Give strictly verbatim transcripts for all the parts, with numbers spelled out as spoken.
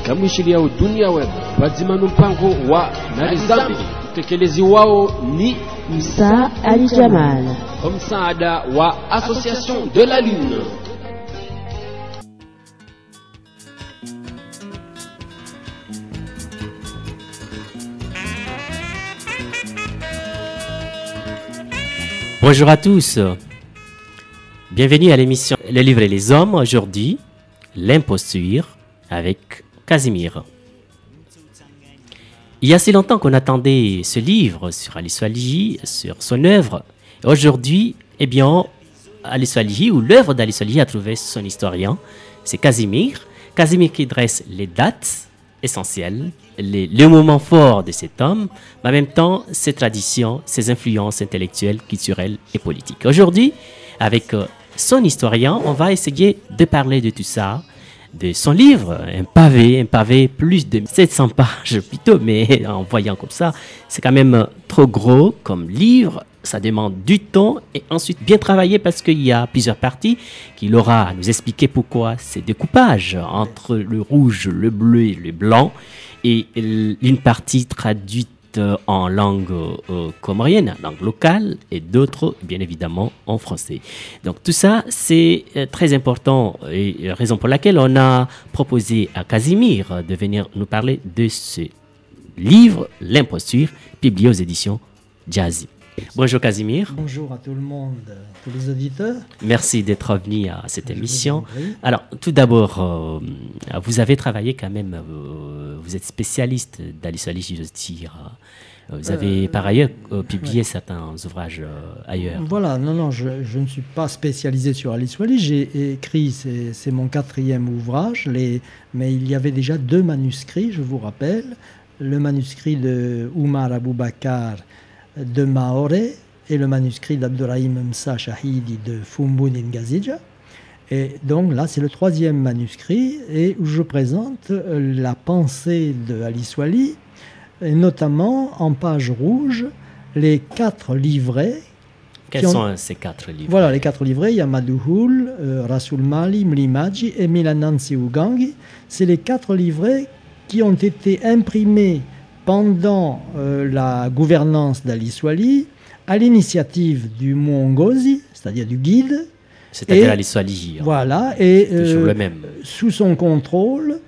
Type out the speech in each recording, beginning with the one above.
mwishilia dunia wetu wazima mpango wa Nalizambi utekelezi wao ni Msa Ali Jamal kwa msaada wa Association de la Lune. Bonjour à tous, bienvenue à l'émission Les livres et les hommes. Aujourd'hui, l'imposture avec Casimir. Il y a si longtemps qu'on attendait ce livre sur Ali Swalihi, sur son œuvre. Aujourd'hui, eh bien, Ali Swalihi, ou l'œuvre d'Ali Swalihi a trouvé son historien, c'est Casimir. Casimir qui dresse les dates essentielles, les, les moments forts de cet homme, mais en même temps, ses traditions, ses influences intellectuelles, culturelles et politiques. Aujourd'hui, avec euh, son historien, on va essayer de parler de tout ça, de son livre, un pavé, un pavé plus de sept cents pages plutôt, mais en voyant comme ça, c'est quand même trop gros comme livre. Ça demande du temps et ensuite bien travailler parce qu'il y a plusieurs parties qu'il aura à nous expliquer pourquoi ces découpages entre le rouge, le bleu et le blanc et une partie traduite en langue euh, comorienne, en langue locale et d'autres bien évidemment en français. Donc tout ça c'est euh, très important et raison pour laquelle on a proposé à Casimir de venir nous parler de ce livre, L'imposture, publié aux éditions Jazzy. Bonjour Casimir. Bonjour à tout le monde, tous les auditeurs. Merci d'être venu à cette émission. Alors, tout d'abord, euh, vous avez travaillé quand même, euh, vous êtes spécialiste d'Ali Swalihi, je veux dire. Euh, vous avez euh, par ailleurs euh, publié ouais. certains ouvrages euh, ailleurs. Voilà, non, non, je, je ne suis pas spécialisé sur Ali Swalihi. J'ai écrit, c'est, c'est mon quatrième ouvrage, les, mais il y avait déjà deux manuscrits, je vous rappelle. Le manuscrit de Oumar Aboubakar de Maoré et le manuscrit d'Abdourahim Msa Shahidi de Fumbu Ngazija. Et donc là, c'est le troisième manuscrit et où je présente la pensée de Ali Swalihi, et notamment en page rouge, les quatre livrets. Quels ont... sont ces quatre livrets? Voilà, les quatre livrets. Il y a Madouhoul, euh, Rasoul Mali, Mlimaji et Milanansi Ugangi. C'est les quatre livrets qui ont été imprimés pendant euh, la gouvernance d'Ali Swalihi, à l'initiative du Mwongozi, c'est-à-dire du guide. C'est-à-dire Ali Swalihi. Hein. Voilà, et euh, le même. sous son contrôle,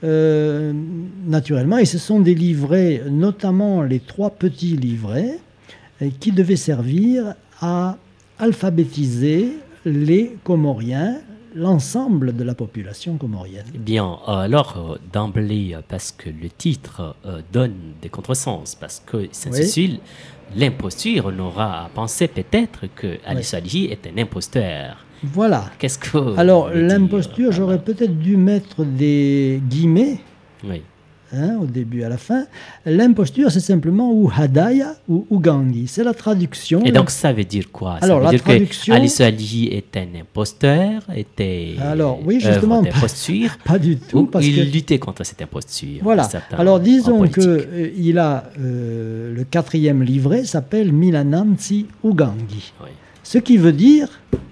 euh, naturellement. Et ce sont des livrets, notamment les trois petits livrets, euh, qui devaient servir à alphabétiser les Comoriens, l'ensemble de la population comorienne. Bien, alors d'emblée, parce que le titre euh, donne des contresens, parce que s'intitule oui. L'imposture, on aura à penser peut-être que Ali Swalihi oui. est un imposteur. Voilà. Qu'est-ce que alors l'imposture, j'aurais peut-être dû mettre des guillemets. Oui. Hein, au début à la fin. L'imposture, c'est simplement ou Hadaya ou Ugangi. C'est la traduction. Et donc, ça veut dire quoi? Alors, ça veut la dire traduction... que Ali Swalihi est un imposteur, était Alors, oui, justement, pas, imposture, pas du tout. Parce il que... luttait contre cette imposture. Voilà. Alors, disons qu'il euh, a euh, le quatrième livret s'appelle Milanansi Ugangi. Oui. Ce qui veut dire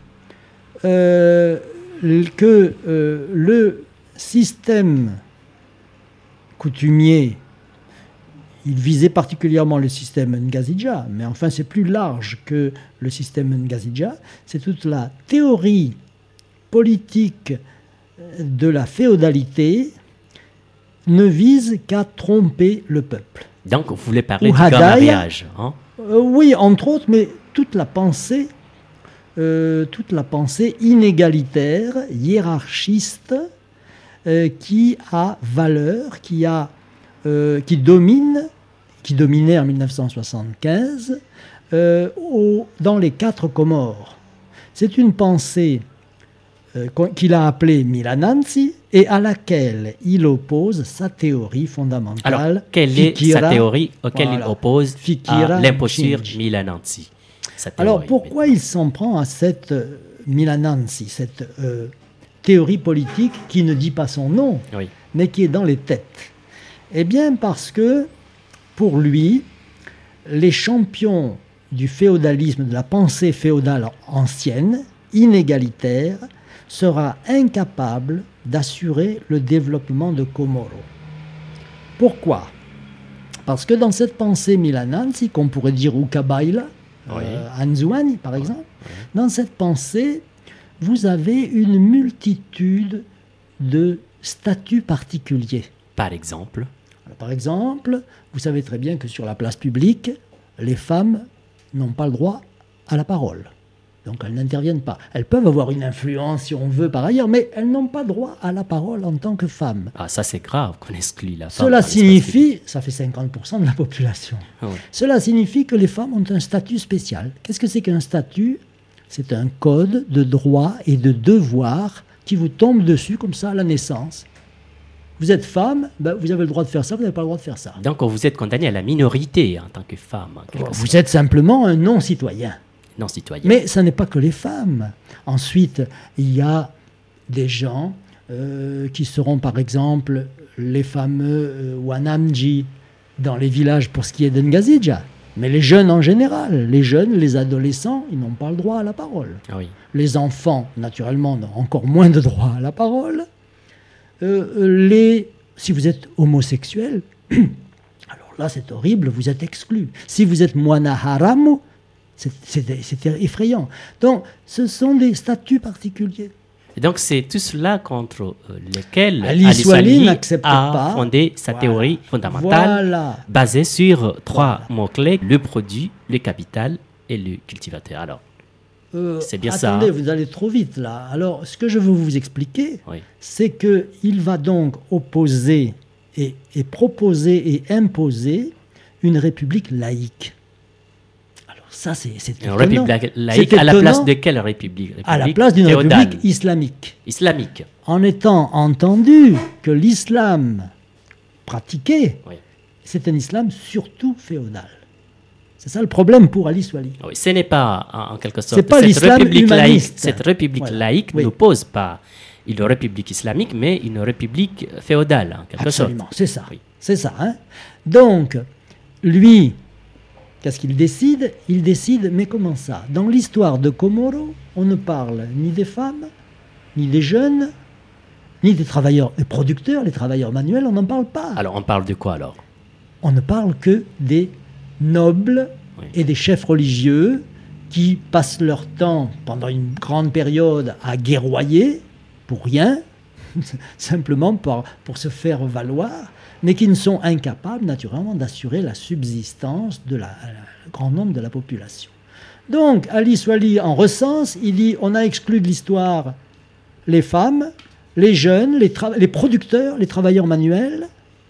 euh, que euh, le système coutumier, il visait particulièrement le système Ngazija, mais enfin c'est plus large que le système Ngazija, c'est toute la théorie politique de la féodalité ne vise qu'à tromper le peuple. Donc vous voulez parler Ou du grand mariage, hein? euh, Oui, entre autres, mais toute la pensée, euh, toute la pensée inégalitaire, hiérarchiste, Euh, qui a valeur, qui, a, euh, qui domine, qui dominait en mille neuf cent soixante-quinze euh, au, dans les quatre Comores. C'est une pensée euh, qu'il a appelée Milanansi et à laquelle il oppose sa théorie fondamentale. Alors, quelle Fikira, est sa théorie auquel voilà, il oppose Fikira, à l'imposture Milanansi? Alors, pourquoi maintenant. il s'en prend à cette euh, Milanansi, cette euh, théorie politique qui ne dit pas son nom, oui. mais qui est dans les têtes? Eh bien parce que, pour lui, les champions du féodalisme, de la pensée féodale ancienne, inégalitaire, sera incapable d'assurer le développement de Komoro. Pourquoi ? Parce que dans cette pensée milanansi, qu'on pourrait dire Ukabaila, Oui. euh, Anzuani par exemple, Oui. dans cette pensée, vous avez une multitude de statuts particuliers. Par exemple, Alors, par exemple, vous savez très bien que sur la place publique, les femmes n'ont pas le droit à la parole. Donc elles n'interviennent pas. Elles peuvent avoir une influence si on veut par ailleurs, mais elles n'ont pas droit à la parole en tant que femmes. ah, ça c'est grave qu'on exclut la femme. Cela par l'espace public. signifie, ça fait cinquante pour cent de la population, Ah oui. cela signifie que les femmes ont un statut spécial. Qu'est-ce que c'est qu'un statut ? C'est un code de droits et de devoirs qui vous tombe dessus comme ça à la naissance. Vous êtes femme, ben vous avez le droit de faire ça, vous n'avez pas le droit de faire ça. Donc vous êtes condamné à la minorité en tant que femme. En quelque Vous sorte. êtes simplement un non-citoyen. Non citoyen. Mais ça n'est pas que les femmes. Ensuite, il y a des gens euh, qui seront par exemple les fameux euh, Wanamji dans les villages pour ce qui est d'Ngazidja. Mais les jeunes en général, les jeunes, les adolescents, ils n'ont pas le droit à la parole. Ah oui. Les enfants, naturellement, n'ont encore moins de droit à la parole. Euh, les, si vous êtes homosexuel, alors là c'est horrible, vous êtes exclu. Si vous êtes moana haramu, c'est, c'est, c'est effrayant. Donc ce sont des statuts particuliers. Et donc c'est tout cela contre euh, lesquels Ali Ali Swali Swali n'accepte a pas. fondé sa Voilà. théorie fondamentale Voilà. basée sur trois Voilà. mots-clés, le produit, le capital et le cultivateur. Alors, Euh, C'est bien ça, attendez, hein. vous allez trop vite là. Alors, ce que je veux vous expliquer, oui. c'est qu'il va donc opposer et, et proposer et imposer une république laïque. Alors ça, c'est c'est Une étonnant. république laïque C'est à la étonnant. place de quelle république, À la République place d'une féodale, république islamique. islamique. En étant entendu que l'islam pratiqué, Oui. c'est un islam surtout féodal. C'est ça le problème pour Ali Swali. Oui, ce n'est pas en, en quelque sorte C'est pas cette l'islam république laïque. humaniste. Cette république Voilà. laïque Oui. n'oppose pas une république islamique, mais une république féodale en quelque Absolument, sorte. c'est ça. Oui. C'est ça. Hein. Donc, lui, qu'est-ce qu'il décide ? Il décide, mais comment ça ? Dans l'histoire de Komoro, on ne parle ni des femmes, ni des jeunes, ni des travailleurs et producteurs, les travailleurs manuels, on n'en parle pas. Alors on parle de quoi alors? On ne parle que des nobles Oui. et des chefs religieux qui passent leur temps pendant une grande période à guerroyer pour rien, simplement pour, pour se faire valoir, mais qui ne sont incapables naturellement d'assurer la subsistance de la, la- grand nombre de la population. Donc Ali Swali en recense, il dit on a exclu de l'histoire les femmes, les jeunes, les, tra- les producteurs, les travailleurs manuels,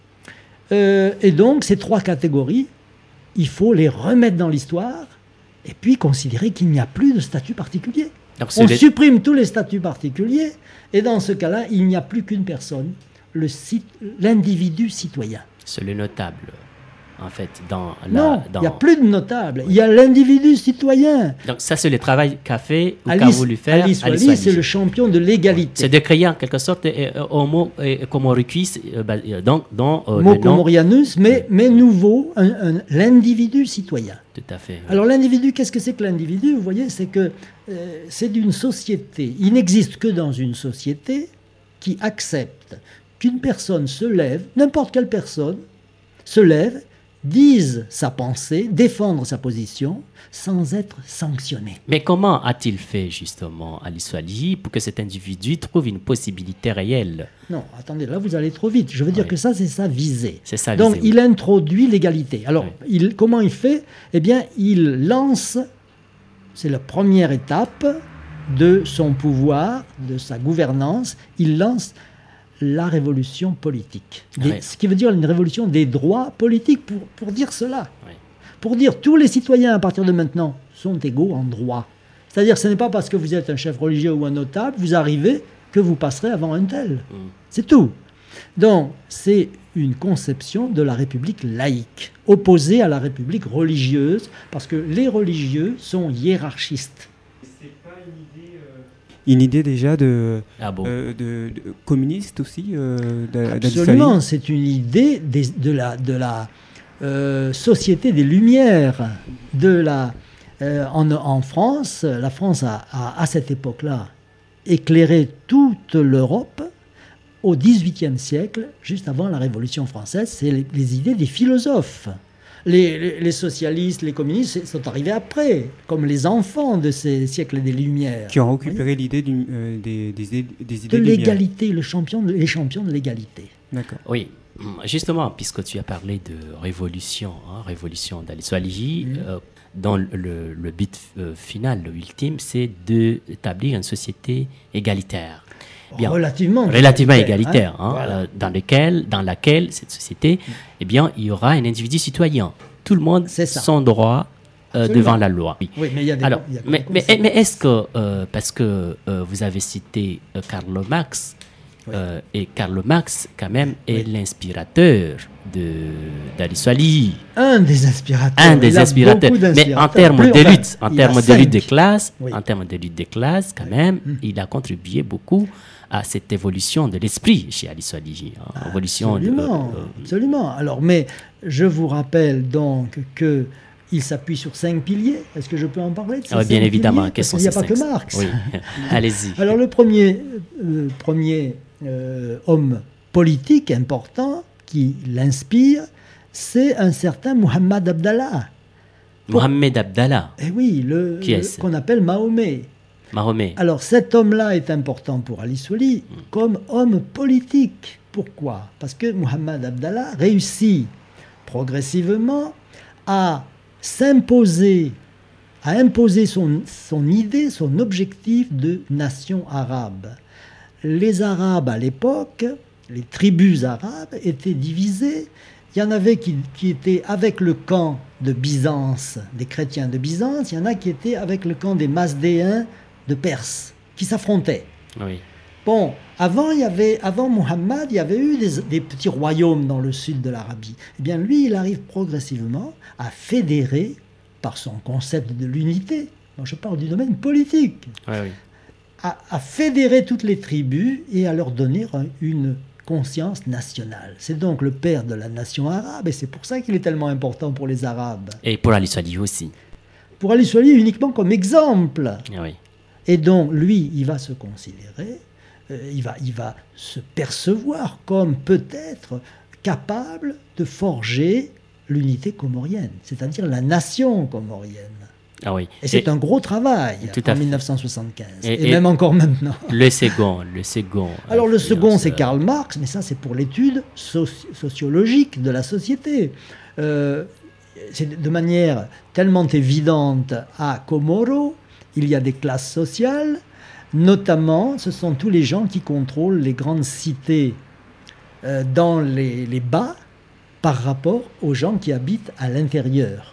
euh, et donc ces trois catégories, il faut les remettre dans l'histoire et puis considérer qu'il n'y a plus de statut particulier. Donc, c'est On les- supprime tous les statuts particuliers et dans ce cas-là, il n'y a plus qu'une personne, le cit- l'individu citoyen. c'est le notable, en fait, dans la... non, il dans- n'y a plus de notable, il y a l'individu citoyen. Donc ça, c'est le travail qu'a fait ou qu'a Ali, voulu faire Ali Ali Swali, Swali. c'est le champion de l'égalité. C'est de créer en quelque sorte euh, euh, Homo euh, Komorikis, euh, bah, euh, donc, dont euh, Homo le nom... Komorianus, mais, mais nouveau, un- un- l'individu citoyen. Tout à fait. oui. Alors l'individu, qu'est-ce que c'est que l'individu ? Vous voyez, c'est que euh, c'est d'une société. Il n'existe que dans une société qui accepte qu'une personne se lève, n'importe quelle personne, se lève, dise sa pensée, défendre sa position, sans être sanctionné. Mais comment a-t-il fait justement Ali Swali pour que cet individu trouve une possibilité réelle? Non, attendez, là vous allez trop vite. Je veux dire Oui. que ça, c'est sa visée. C'est sa Donc visée, oui. il introduit l'égalité. Alors, Oui. il, comment il fait ? Eh bien, il lance, c'est la première étape de son pouvoir, de sa gouvernance, il lance la révolution politique. Des- Oui. Ce qui veut dire une révolution des droits politiques, pour, pour dire cela. Oui. Pour dire tous les citoyens à partir de maintenant sont égaux en droit. C'est-à-dire ce n'est pas parce que vous êtes un chef religieux ou un notable, vous arrivez que vous passerez avant un tel. Mm. C'est tout. Donc, c'est une conception de la République laïque, opposée à la République religieuse, parce que les religieux sont hiérarchistes. Une idée déjà de, Ah bon? euh, de, de communiste aussi euh, d'Ali Absolument, Swali. c'est une idée des- de la, de la euh, société des Lumières. De la, euh, en, en France, la France a, a, à cette époque-là éclairé toute l'Europe au dix-huitième siècle, juste avant la Révolution française, c'est les, les idées des philosophes. Les, les, les socialistes, les communistes sont arrivés après, comme les enfants de ces siècles des Lumières. Qui ont récupéré l'idée du, euh, des, des, des idées de Lumière. l'égalité, le champion de, les champions de l'égalité. D'accord. Oui, justement, puisque tu as parlé de révolution, hein, révolution d'Ali Swalihi, Mhm. euh, dont le, le but euh, final, le ultime, c'est d'établir une société égalitaire. Bien. Relativement. Relativement égalitaire, hein, Voilà. euh, dans, lequel, dans laquelle cette société, eh bien, il y aura un individu citoyen. Tout le monde C'est ça. son droit euh, Absolument. devant la loi. Oui. Oui, mais il y a des. Alors, il y a des mais, mais, concepts. mais est-ce que, euh, parce que euh, vous avez cité euh, Karl Marx, Oui. euh, et Karl Marx, quand même, est Oui. l'inspirateur de d'Ali Swalihi. Un des inspirateurs. Un Il des a inspirateurs. beaucoup Mais en d'inspirateurs. termes Plus- de enfin, lutte, en il termes a de lutte de cinq. classe, Oui. en termes de lutte de classe, quand même, il a contribué beaucoup à cette évolution de l'esprit chez Ali Swalihi. Hein, évolution de, Absolument, euh, euh, absolument. Alors, mais je vous rappelle donc que il s'appuie sur cinq piliers. Est-ce que je peux en parler de ces ah, bien cinq évidemment. piliers Quels Parce sont qu'il n'y a ces pas que cinq- Marx. Oui, allez-y. Alors le premier, euh, premier euh, homme politique important qui l'inspire, c'est un certain Muhammad Abdallah. Mohamed Abdallah, Eh oui, le, Qui le- est-ce qu'on appelle Mahomet. Mahomet. Alors cet homme-là est important pour Ali Swalihi comme homme politique. Pourquoi? Parce que Muhammad Abdallah réussit progressivement à s'imposer, à imposer son, son idée, son objectif de nation arabe. Les Arabes à l'époque, les tribus arabes étaient divisées. Il y en avait qui, qui étaient avec le camp de Byzance, des chrétiens de Byzance. Il y en a qui étaient avec le camp des Mazdéens de Perse, qui s'affrontaient. Oui. Bon, avant, il y avait, avant Muhammad, il y avait eu des, des petits royaumes dans le sud de l'Arabie. Eh bien, lui, il arrive progressivement à fédérer, par son concept de l'unité, moi je parle du domaine politique, Oui, oui. à, à fédérer toutes les tribus et à leur donner un- une conscience nationale. C'est donc le père de la nation arabe, et c'est pour ça qu'il est tellement important pour les Arabes. Et pour Ali Swalihi aussi. Pour Ali Swalihi uniquement comme exemple. Ah oui. Et donc, lui, il va se considérer, euh, il, va, il va se percevoir comme peut-être capable de forger l'unité comorienne, c'est-à-dire la nation comorienne. Ah oui. Et c'est Et un gros travail Tout à en fait. mille neuf cent soixante-quinze, Et- et, et- même encore maintenant. le second, le second. Alors le second, c'est influence, Karl Marx, mais ça c'est pour l'étude soci- sociologique de la société. Euh, c'est de manière tellement évidente à Komoro, il y a des classes sociales, notamment ce sont tous les gens qui contrôlent les grandes cités euh, dans les, les bas par rapport aux gens qui habitent à l'intérieur.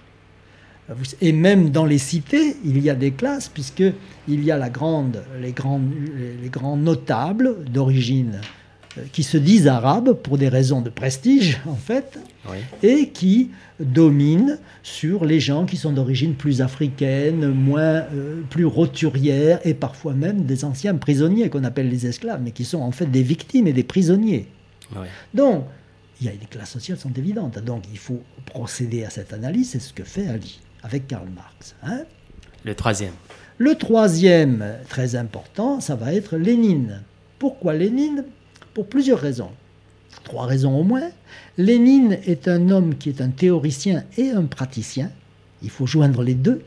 Et même dans les cités, il y a des classes, puisqu'il y a la grande, les, grands, les, les grands notables d'origine euh, qui se disent arabes pour des raisons de prestige, en fait, Oui. et qui dominent sur les gens qui sont d'origine plus africaine, moins, euh, plus roturière, et parfois même des anciens prisonniers qu'on appelle les esclaves, mais qui sont en fait des victimes et des prisonniers. Oui. Donc, il y a des classes sociales sont évidentes. Donc, il faut procéder à cette analyse. C'est ce que fait Ali avec Karl Marx. Hein. Le troisième. Le troisième, très important, ça va être Lénine. Pourquoi Lénine? Pour plusieurs raisons. Trois raisons au moins. Lénine est un homme qui est un théoricien et un praticien. Il faut joindre les deux.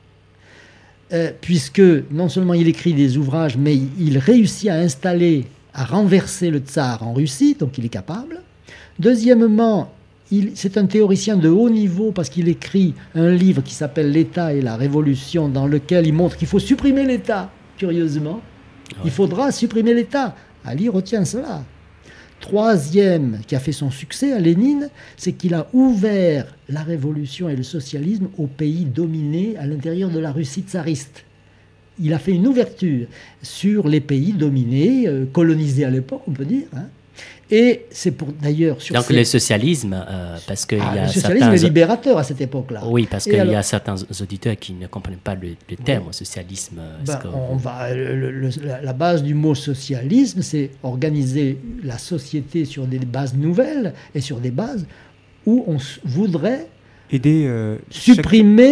Euh, puisque non seulement il écrit des ouvrages, mais il réussit à installer, à renverser le tsar en Russie, donc il est capable. Deuxièmement, il- c'est un théoricien de haut niveau parce qu'il écrit un livre qui s'appelle L'État et la Révolution, dans lequel il montre qu'il faut supprimer l'État, curieusement. Il faudra supprimer l'État. Ali retient cela. Troisième, qui a fait son succès à Lénine, c'est qu'il a ouvert la révolution et le socialisme aux pays dominés à l'intérieur de la Russie tsariste. Il a fait une ouverture sur les pays dominés, euh, colonisés à l'époque, on peut dire. Hein. Et c'est pour d'ailleurs sur Donc ces- le socialisme, euh, parce qu'il Ah, y a le socialisme certains... est libérateur à cette époque-là. Oui, parce Et qu'il y alors- a certains auditeurs qui ne comprennent pas le, le terme socialisme. Est-ce Ben, que- on va, le- le- la, la base du mot socialisme, c'est organiser la société sur des bases nouvelles et sur des bases où on s- voudrait Aider euh, chaque- supprimer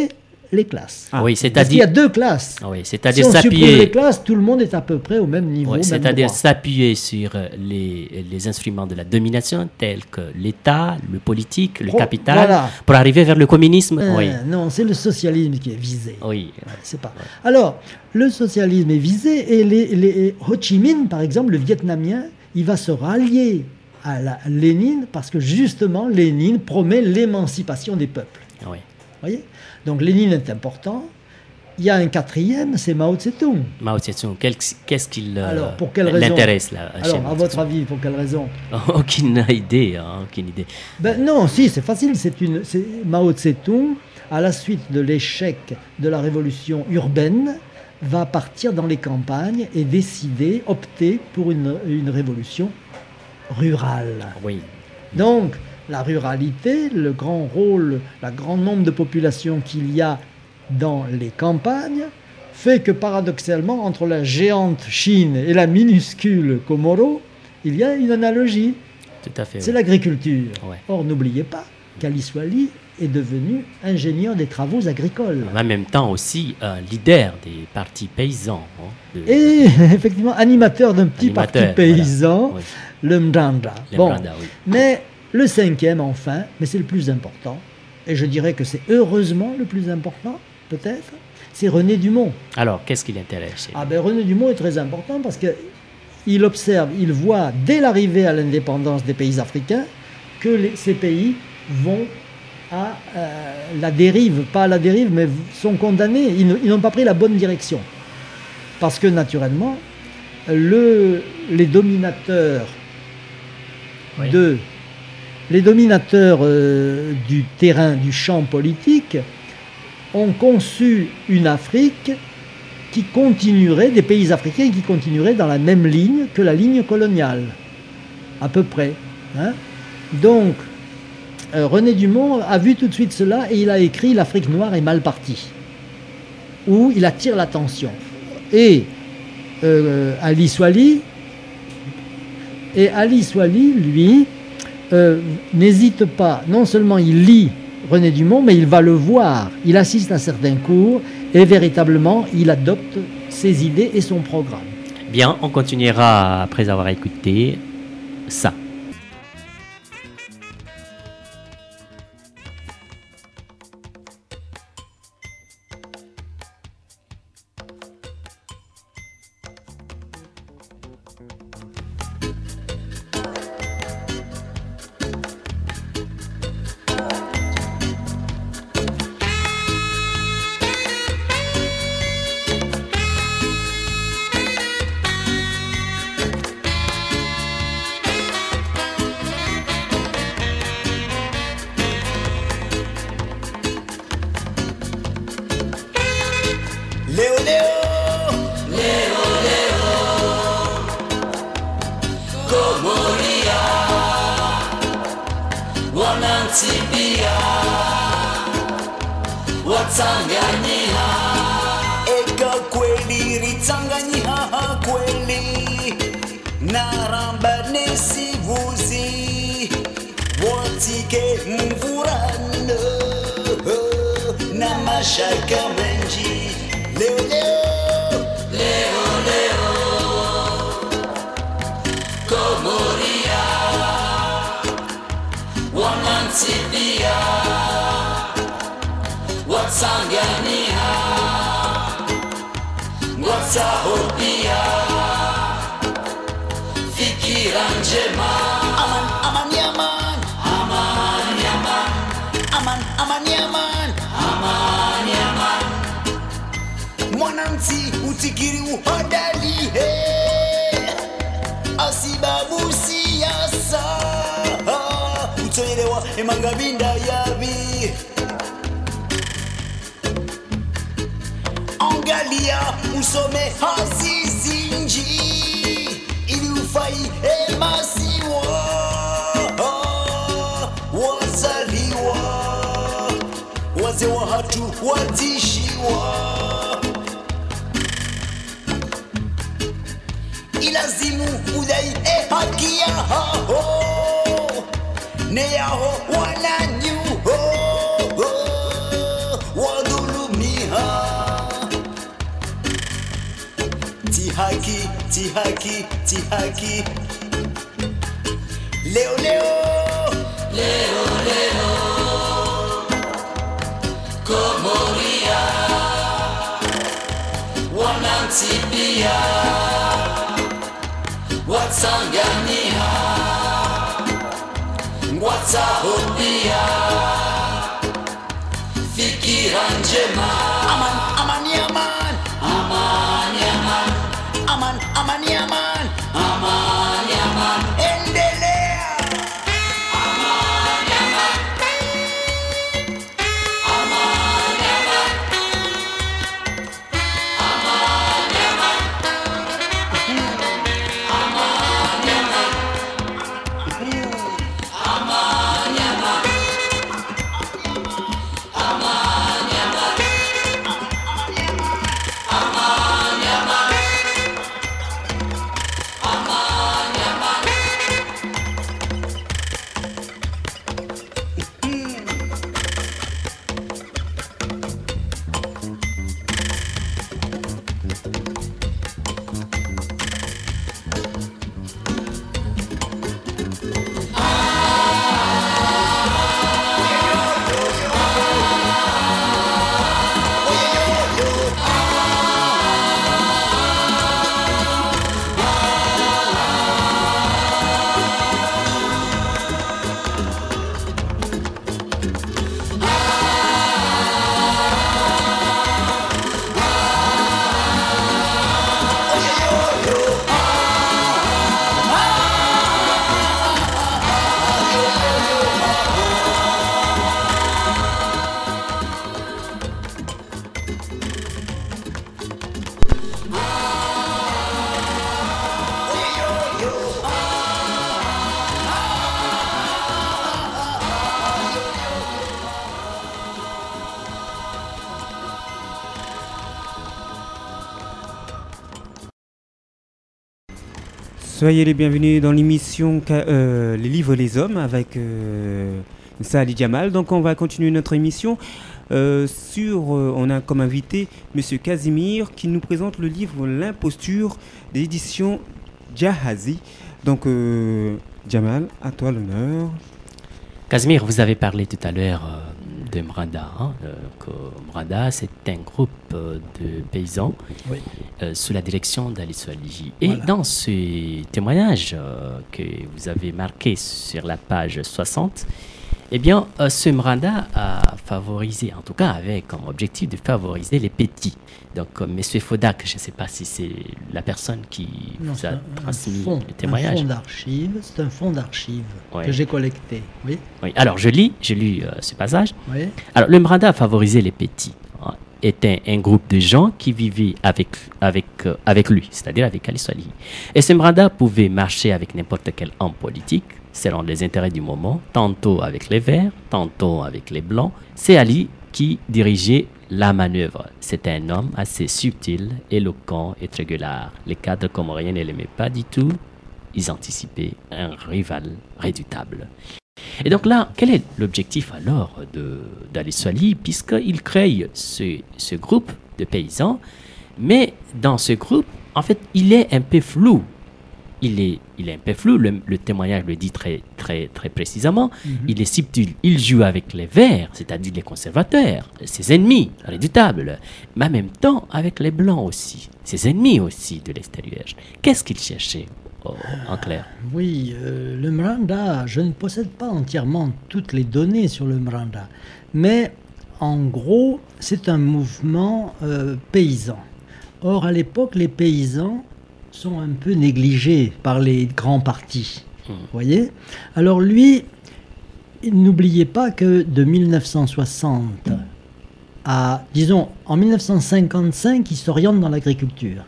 les classes. Ah. Oui, Parce qu'il y c'est-à-dire. a deux classes. Oui, Si c'est-à-dire on supprime les s'appuyer. classes, tout le monde est à peu près au même niveau. Ouais, même c'est-à-dire droit. s'appuyer sur euh, les, les instruments de la domination tels que l'État, le politique, le Pro- capital, voilà. pour arriver vers le communisme. Euh, Oui, Non, c'est le socialisme qui est visé. oui. Ouais, c'est pas. Alors, le socialisme est visé et les, les- Ho Chi Minh, par exemple, le Vietnamien, il va se rallier à, la, à Lénine parce que justement, Lénine promet l'émancipation des peuples. oui. Voyez. Donc, Lénine est important. Il y a un quatrième, c'est Mao Tse-tung. Mao Tse-tung, quel- qu'est-ce qui euh, Alors, pour quelle raison l'intéresse là chez Alors, Mao à votre Tse-tung? avis, pour quelle raison Aucune idée, hein, aucune idée. Ben non, si, c'est facile. C'est une, c'est Mao Tse-tung, à la suite de l'échec de la révolution urbaine, va partir dans les campagnes et décider, opter pour une, une révolution rurale. Oui, Donc, la ruralité, le grand rôle, le grand nombre de populations qu'il y a dans les campagnes, fait que paradoxalement, entre la géante Chine et la minuscule Comoro, il y a une analogie. tout à fait. C'est oui. l'agriculture. Ouais. Or, n'oubliez pas qu'Ali Soili est devenu ingénieur des travaux agricoles. En même temps aussi un leader des partis paysans. hein, de- Et effectivement, animateur d'un petit Animateur, parti paysan, voilà. le Mdanda. Les Bon, Branda, oui. mais le cinquième, enfin, mais c'est le plus important, et je dirais que c'est heureusement le plus important, peut-être, c'est René Dumont. Alors, qu'est-ce qui l'intéresse chez lui? Ah ben René Dumont est très important parce que il observe, il voit dès l'arrivée à l'indépendance des pays africains que les- ces pays vont à euh, la dérive, pas à la dérive, mais sont condamnés. Ils, ne- ils n'ont pas pris la bonne direction. Parce que naturellement, le, les dominateurs Oui. de les dominateurs euh, du terrain, du champ politique, ont conçu une Afrique qui continuerait, des pays africains qui continueraient dans la même ligne que la ligne coloniale, à peu près. hein. Donc, euh, René Dumont a vu tout de suite cela et il a écrit L'Afrique noire est mal partie, où il attire l'attention. Et euh, Ali Soili, et Ali Soili, lui, euh, n'hésite pas, non seulement il lit René Dumont, mais il va le voir, il assiste à certains cours et véritablement il adopte ses idées et son programme. Bien, on continuera après avoir écouté ça. Leo Leo Leo Leo Komoria Wanantibia Watanganyika Eka kweli ritanganyika kweli Naramba nesivuzi Watike mvurano Na mashaka menji Leo Leo Leo Leo Komoria Wanantibia Watanganyika Watahopia Fikira njema Aman, aman, yaman Aman, yaman Aman, aman, yaman Aman, yaman Mwananchi utikiri uhodali he Asibabu siyasa Utoelewa emangabinda yabi Angalia usome hazizinji Ili ufai emasiwa Wazaliwa Wazee wa hatu watishiwa Ilazimu udai e haki yaho Ne yaho wananyuho Wadhulumi Tihaki, Tihaki. Léo, Léo. Léo, Léo. Comoria. Wanantibia. Watsangania. Watsahopia. Fikira njema. Aman, aman, yaman. Aman, yaman. Aman, aman, yaman. Aman, yaman. Endelea. Aman, yaman. Aman, yaman. Aman, yaman. Aman, yaman. Aman, yaman. Aman, yaman. Aman, yaman. Aman, yaman. Soyez les bienvenus dans l'émission euh, Les Livres les Hommes avec euh, Moussa Ali Jamal. Donc on va continuer notre émission euh, sur, euh, on a comme invité Monsieur Casimir qui nous présente le livre L'imposture d'édition Jahazi. Donc euh, Jamal, à toi l'honneur. Casimir, vous avez parlé tout à l'heure euh, de Mranda. Hein, euh, que Mranda, c'est un groupe euh, de paysans Oui. euh, sous la direction d'Ali Swalihi. Et Voilà. dans ce témoignage euh, que vous avez marqué sur la page soixante, eh bien, euh, ce Mranda a favorisé, en tout cas avait comme objectif de favoriser les petits. Donc, euh, M. Fodak, je ne sais pas si c'est la personne qui Non, vous c'est a un, transmis un fonds, le témoignage. un fonds d'archives. C'est un fonds d'archives Ouais. que j'ai collecté. Oui. Oui. Alors, je lis, je lis euh, ce passage. Oui. Alors, le Mranda a favorisé les petits. Hein, était un groupe de gens qui vivaient avec, avec, euh, avec lui, c'est-à-dire avec Ali Swalihi. Et ce Mranda pouvait marcher avec n'importe quel homme politique, selon les intérêts du moment, tantôt avec les Verts, tantôt avec les Blancs. C'est Ali qui dirigeait la manœuvre. C'était un homme assez subtil, éloquent et triangulaire. Les cadres comoriens ne l'aimaient pas du tout. Ils anticipaient un rival redoutable. Et donc là, quel est l'objectif alors de, d'Ali Swalihi, puisqu'il crée ce, ce groupe de paysans, mais dans ce groupe, en fait, il est un peu flou. Il est, il est un peu flou, le, le témoignage le dit très, très, très précisément. Mhm. Il est subtil, il joue avec les Verts, c'est-à-dire les conservateurs, ses ennemis, redoutables, mais en même temps avec les Blancs aussi, ses ennemis aussi de l'extérieur. Qu'est-ce qu'il cherchait oh, en clair? Oui, euh, le Mranda, je ne possède pas entièrement toutes les données sur le Mranda, mais en gros, c'est un mouvement euh, paysan. Or, à l'époque, les paysans sont un peu négligés par les grands partis. Vous voyez? Alors lui, n'oubliez pas que de mille neuf cent soixante à, disons, en mille neuf cent cinquante-cinq, il s'oriente dans l'agriculture.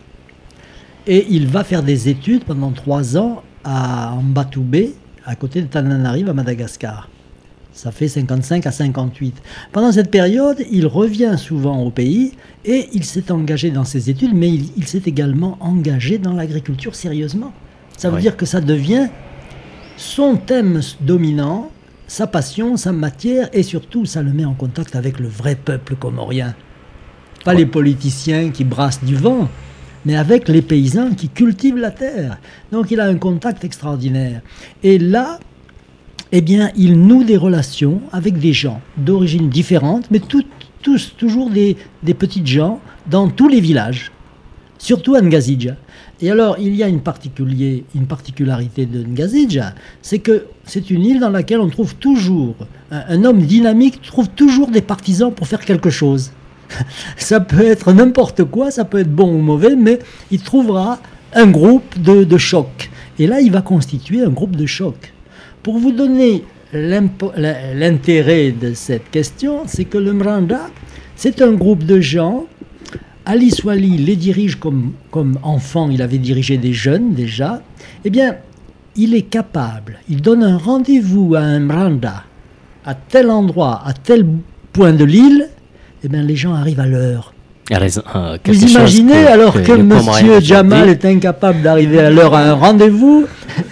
Et il va faire des études pendant trois ans à Mbatoubé, à côté de Tananarive, à Madagascar. Ça fait cinquante-cinq à cinquante-huit. Pendant cette période, il revient souvent au pays et il s'est engagé dans ses études, mais il, il s'est également engagé dans l'agriculture sérieusement. Ça veut Oui. dire que ça devient son thème dominant, sa passion, sa matière, et surtout, ça le met en contact avec le vrai peuple comorien. Pas Ouais. les politiciens qui brassent du vent, mais avec les paysans qui cultivent la terre. Donc il a un contact extraordinaire. Et là, eh bien, il noue des relations avec des gens d'origine différente, mais tout, tous toujours des, des petites gens dans tous les villages, surtout à Ngazidja. Et alors, il y a une, particulier, une particularité de Ngazidja, c'est que c'est une île dans laquelle on trouve toujours, un, un homme dynamique trouve toujours des partisans pour faire quelque chose. Ça peut être n'importe quoi, ça peut être bon ou mauvais, mais il trouvera un groupe de, de choc. Et là, il va constituer un groupe de choc. Pour vous donner l'intérêt de cette question, c'est que le Mranda, c'est un groupe de gens. Ali Swali les dirige comme, comme enfant, il avait dirigé des jeunes déjà. Eh bien, il est capable, il donne un rendez-vous à un Mranda, à tel endroit, à tel point de l'île, eh bien, les gens arrivent à l'heure. Raison, euh, Vous imaginez, que, alors que, que monsieur Jamal est incapable d'arriver à l'heure à un rendez-vous,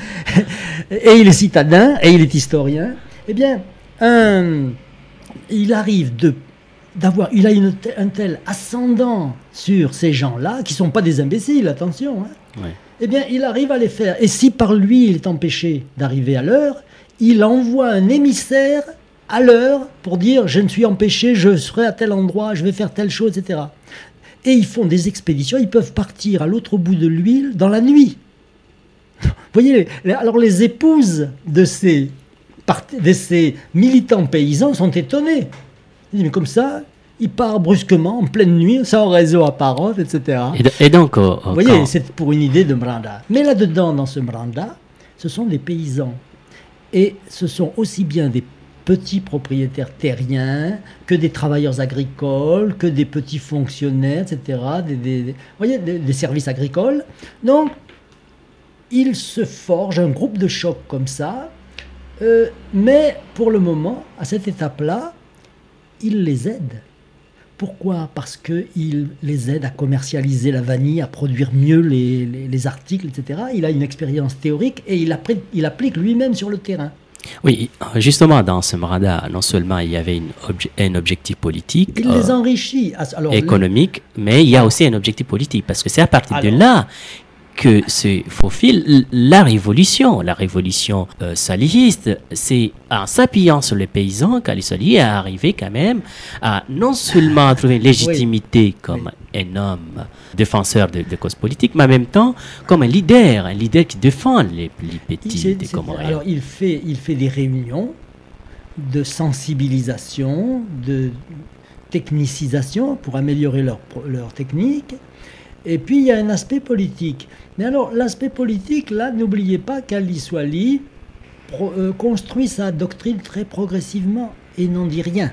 et il est citadin, et il est historien, eh bien, un, il arrive de d'avoir, il a une, un tel ascendant sur ces gens-là, qui ne sont pas des imbéciles, attention, hein. Ouais. Eh bien, il arrive à les faire. Et si par lui, il est empêché d'arriver à l'heure, il envoie un émissaire à l'heure pour dire « je ne suis empêché, je serai à tel endroit, je vais faire telle chose, et cetera » Et ils font des expéditions, ils peuvent partir à l'autre bout de l'île dans la nuit. Vous voyez, alors les épouses de ces, de ces militants paysans sont étonnées. Ils disent, mais comme ça, il part brusquement, en pleine nuit, sans réseau apparent, et cetera. Et, et donc, euh, vous voyez, quand... c'est pour une idée de Mranda. Mais là-dedans, dans ce Mranda, ce sont des paysans. Et ce sont aussi bien des petits propriétaires terriens que des travailleurs agricoles, que des petits fonctionnaires, et cetera. Des, des, des, vous voyez, des, des services agricoles. Donc, il se forge un groupe de choc comme ça. Euh, mais pour le moment, à cette étape-là, il les aide. Pourquoi ? Parce qu'il les aide à commercialiser la vanille, à produire mieux les, les, les articles, et cetera. Il a une expérience théorique et il, applique, il applique lui-même sur le terrain. Oui, justement, dans ce Mranda, non seulement il y avait une obje- un objectif politique, il euh, les enrichit. Alors, économique, le... mais il y a aussi un objectif politique, parce que c'est à partir Alors, de là que se faufile la révolution, la révolution euh, salihiste. C'est en s'appuyant sur les paysans qu'Ali Swali est arrivé quand même à non seulement trouver une légitimité oui. comme oui. un homme défenseur de, de causes politiques, mais en même temps comme un leader, un leader qui défend les, les petits c'est, des c'est, Comoriens. Alors il fait, il fait des réunions de sensibilisation, de technicisation pour améliorer leur, leur technique. Et puis il y a un aspect politique. Mais alors l'aspect politique, là, n'oubliez pas qu'Ali Swali pro, euh, construit sa doctrine très progressivement et n'en dit rien.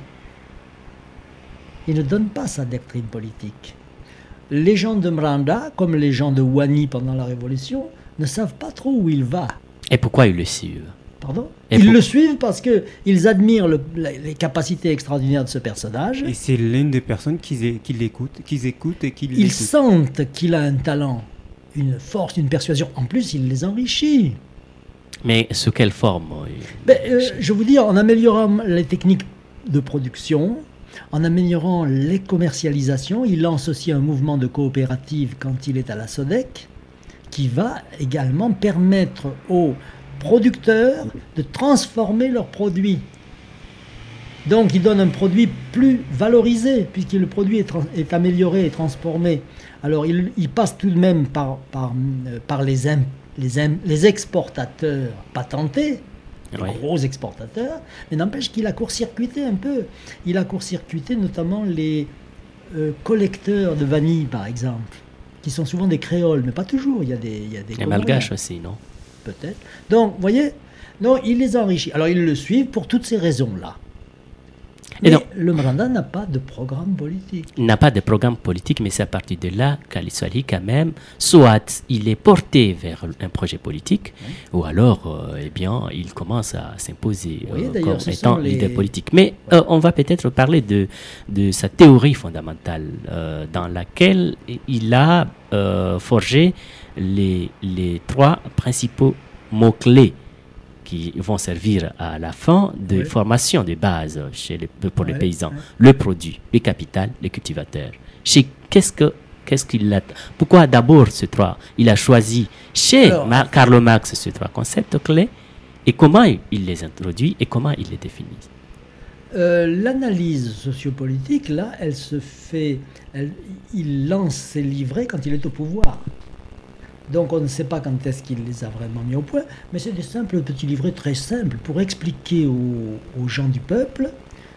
Il ne donne pas sa doctrine politique. Les gens de Mranda, comme les gens de Wani pendant la Révolution, ne savent pas trop où il va. Et pourquoi ils le suivent ? Pardon ? Et Ils pour... le suivent parce qu'ils admirent le, les capacités extraordinaires de ce personnage. Et c'est l'une des personnes qui, qui l'écoutent, qu'ils écoutent et qui Ils sentent qu'il a un talent, une force, une persuasion. En plus, il les enrichit. Mais sous quelle forme ? ben, euh, Je vous dis, en améliorant les techniques de production, en améliorant les commercialisations, il lance aussi un mouvement de coopérative quand il est à la SODEC, qui va également permettre aux producteurs de transformer leurs produits. Donc, il donne un produit plus valorisé, puisque le produit est, tra- est amélioré et transformé. Alors, il, il passe tout de même par, par, par les, im- les, im- les exportateurs patentés, les oui. gros exportateurs, mais n'empêche qu'il a court-circuité un peu. Il a court-circuité notamment les euh, collecteurs de vanille, par exemple, qui sont souvent des créoles, mais pas toujours. Il y a des, il y a des Les malgaches aussi, non ? Peut-être. Donc, vous voyez, non, il les enrichit. Alors, ils le suivent pour toutes ces raisons-là. Mais donc, le Mranda n'a pas de programme politique. Il n'a pas de programme politique, mais c'est à partir de là qu'Ali Swali, quand même, soit il est porté vers un projet politique, oui. ou alors, euh, eh bien, il commence à s'imposer oui, euh, comme étant les... leader politique. Mais euh, on va peut-être parler de, de sa théorie fondamentale, euh, dans laquelle il a euh, forgé les, les trois principaux mots-clés qui vont servir à la fin de oui. formation de base chez les, pour oui. les paysans. Oui. Le produit, le capital, les cultivateurs. Chez, qu'est-ce que Qu'est-ce qu'il a Pourquoi d'abord ces trois Il a choisi chez Alors, Ma- Karl Marx ces trois concepts clés et comment il, il les introduit et comment il les définit. Euh, l'analyse sociopolitique, là, elle se fait. Elle- il lance ses livrets quand il est au pouvoir. Donc on ne sait pas quand est-ce qu'il les a vraiment mis au point, mais c'est des simples petits livrets très simples pour expliquer aux, aux gens du peuple.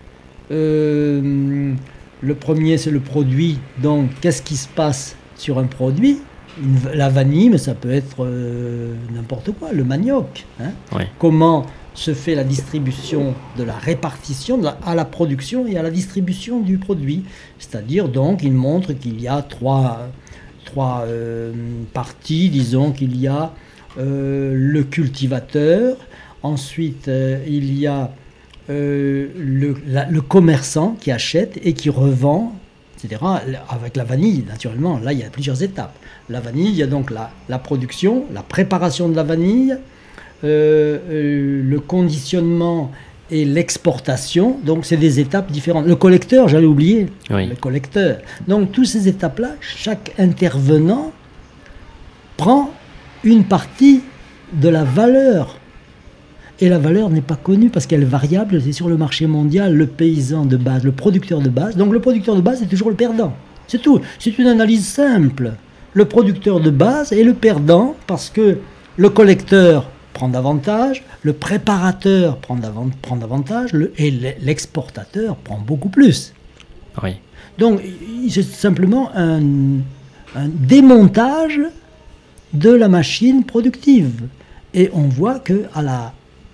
Euh, le premier, c'est le produit. Donc, qu'est-ce qui se passe sur un produit? Une- La vanille, mais ça peut être euh, n'importe quoi, le manioc. Hein. Ouais. Comment se fait la distribution de la répartition de la- à la production et à la distribution du produit. C'est-à-dire, donc, il montre qu'il y a trois, trois euh, parties. Disons qu'il y a euh, le cultivateur, ensuite euh, il y a euh, le, la- le commerçant qui achète et qui revend, et cetera. Avec la vanille, naturellement, là il y a plusieurs étapes. La vanille, il y a donc la, la production, la préparation de la vanille, euh, euh, le conditionnement et l'exportation. Donc c'est des étapes différentes. Le collecteur, j'allais oublier, Oui. le collecteur. Donc toutes ces étapes-là, chaque intervenant prend une partie de la valeur. Et la valeur n'est pas connue parce qu'elle est variable, c'est sur le marché mondial, le paysan de base, le producteur de base. Donc le producteur de base est toujours le perdant. C'est tout. C'est une analyse simple. Le producteur de base est le perdant parce que le collecteur prend davantage, le préparateur prend, davant- prend davantage le- et l'e- l'exportateur prend beaucoup plus. Oui. Donc il- c'est simplement un, un démontage de la machine productive. Et on voit que à la,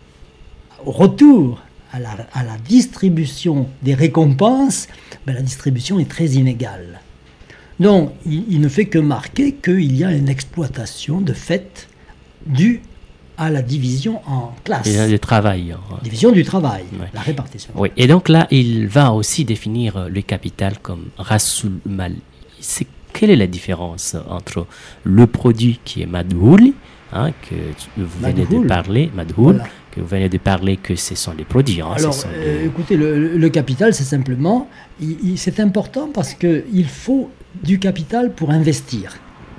au retour à la, à la distribution des récompenses, ben, la distribution est très inégale. Donc il, il ne fait que marquer qu'il y a une exploitation de fait due à la division en classes. Il y a du travail. hein. Division du travail, Ouais. la répartition. Oui. Et donc là, il va aussi définir euh, le capital comme Rasul Mal. C'est quelle est la différence entre le produit qui est Madhoul, hein, que tu- vous venez de Madhoul. parler, Madhoul, Voilà. que vous venez de parler que ce sont les produits. hein, ce Alors, sont euh, les- écoutez, le, le capital, c'est simplement, il- il- c'est important parce qu'il faut du capital pour investir.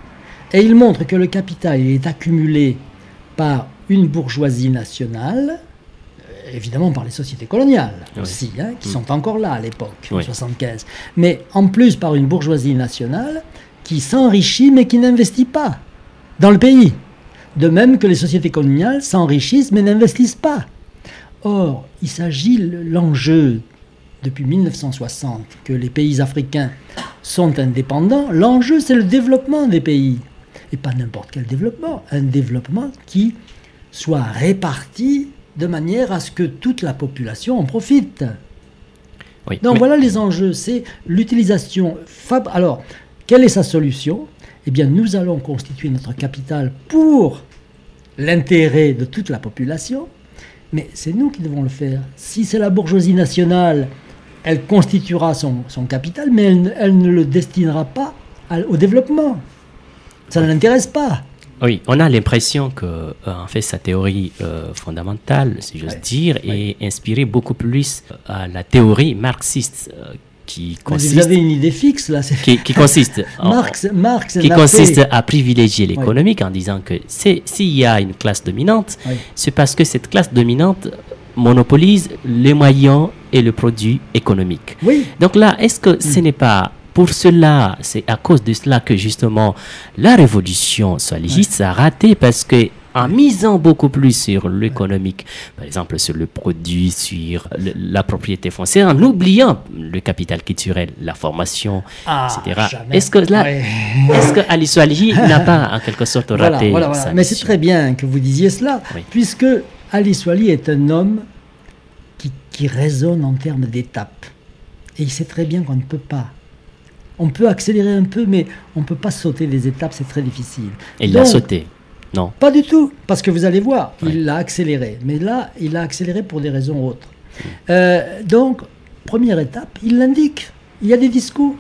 Et il montre que le capital il est accumulé par une bourgeoisie nationale, euh, évidemment par les sociétés coloniales Oui. aussi, hein, qui Mm. sont encore là à l'époque, en Oui. soixante-quinze. Mais en plus par une bourgeoisie nationale qui s'enrichit mais qui n'investit pas dans le pays. De même que les sociétés coloniales s'enrichissent mais n'investissent pas. Or, il s'agit, l'enjeu depuis mille neuf cent soixante, que les pays africains sont indépendants, l'enjeu c'est le développement des pays. Et pas n'importe quel développement, un développement qui soit réparti de manière à ce que toute la population en profite. Oui. Donc Mais- voilà les enjeux, c'est l'utilisation. Fab... Alors, quelle est sa solution? Eh bien, nous allons constituer notre capital pour l'intérêt de toute la population, mais c'est nous qui devons le faire. Si c'est la bourgeoisie nationale, elle constituera son, son capital, mais elle, ne- elle ne le destinera pas à- au développement. Ça ne l'intéresse pas. Oui, on a l'impression que, euh, en fait, sa théorie euh, fondamentale, si j'ose Ouais. dire, est inspirée beaucoup plus à la théorie marxiste, euh, qui Mais consiste, vous avez une idée fixe, là. c'est- qui, qui consiste, en- Marx, Marx qui n'a consiste fait- à privilégier l'économique en disant que c'est- s'il y a une classe dominante, Oui. c'est parce que cette classe dominante monopolise les moyens et le produit économique. Oui. Donc là, est-ce que ce n'est pas pour cela, c'est à cause de cela que justement la révolution salihiste a raté parce que en misant beaucoup plus sur l'économique, par exemple sur le produit, sur le- la propriété foncière, en oubliant le capital culturel, la formation, Ah, et cetera. jamais. Est-ce que là, Ouais. est-ce que Ali Swalihi n'a pas en quelque sorte Voilà, raté voilà, voilà. sa Mais c'est mission? très bien que vous disiez cela, Oui. puisque Ali Swali est un homme qui, qui raisonne en termes d'étapes. Et il sait très bien qu'on ne peut pas. On peut accélérer un peu, mais on ne peut pas sauter des étapes, c'est très difficile. Il l'a Donc, sauté. Non. Pas du tout, parce que vous allez voir, Oui. il l'a accéléré. Mais là, il l'a accéléré pour des raisons autres. Euh, donc, première étape, il l'indique. Il y a des discours.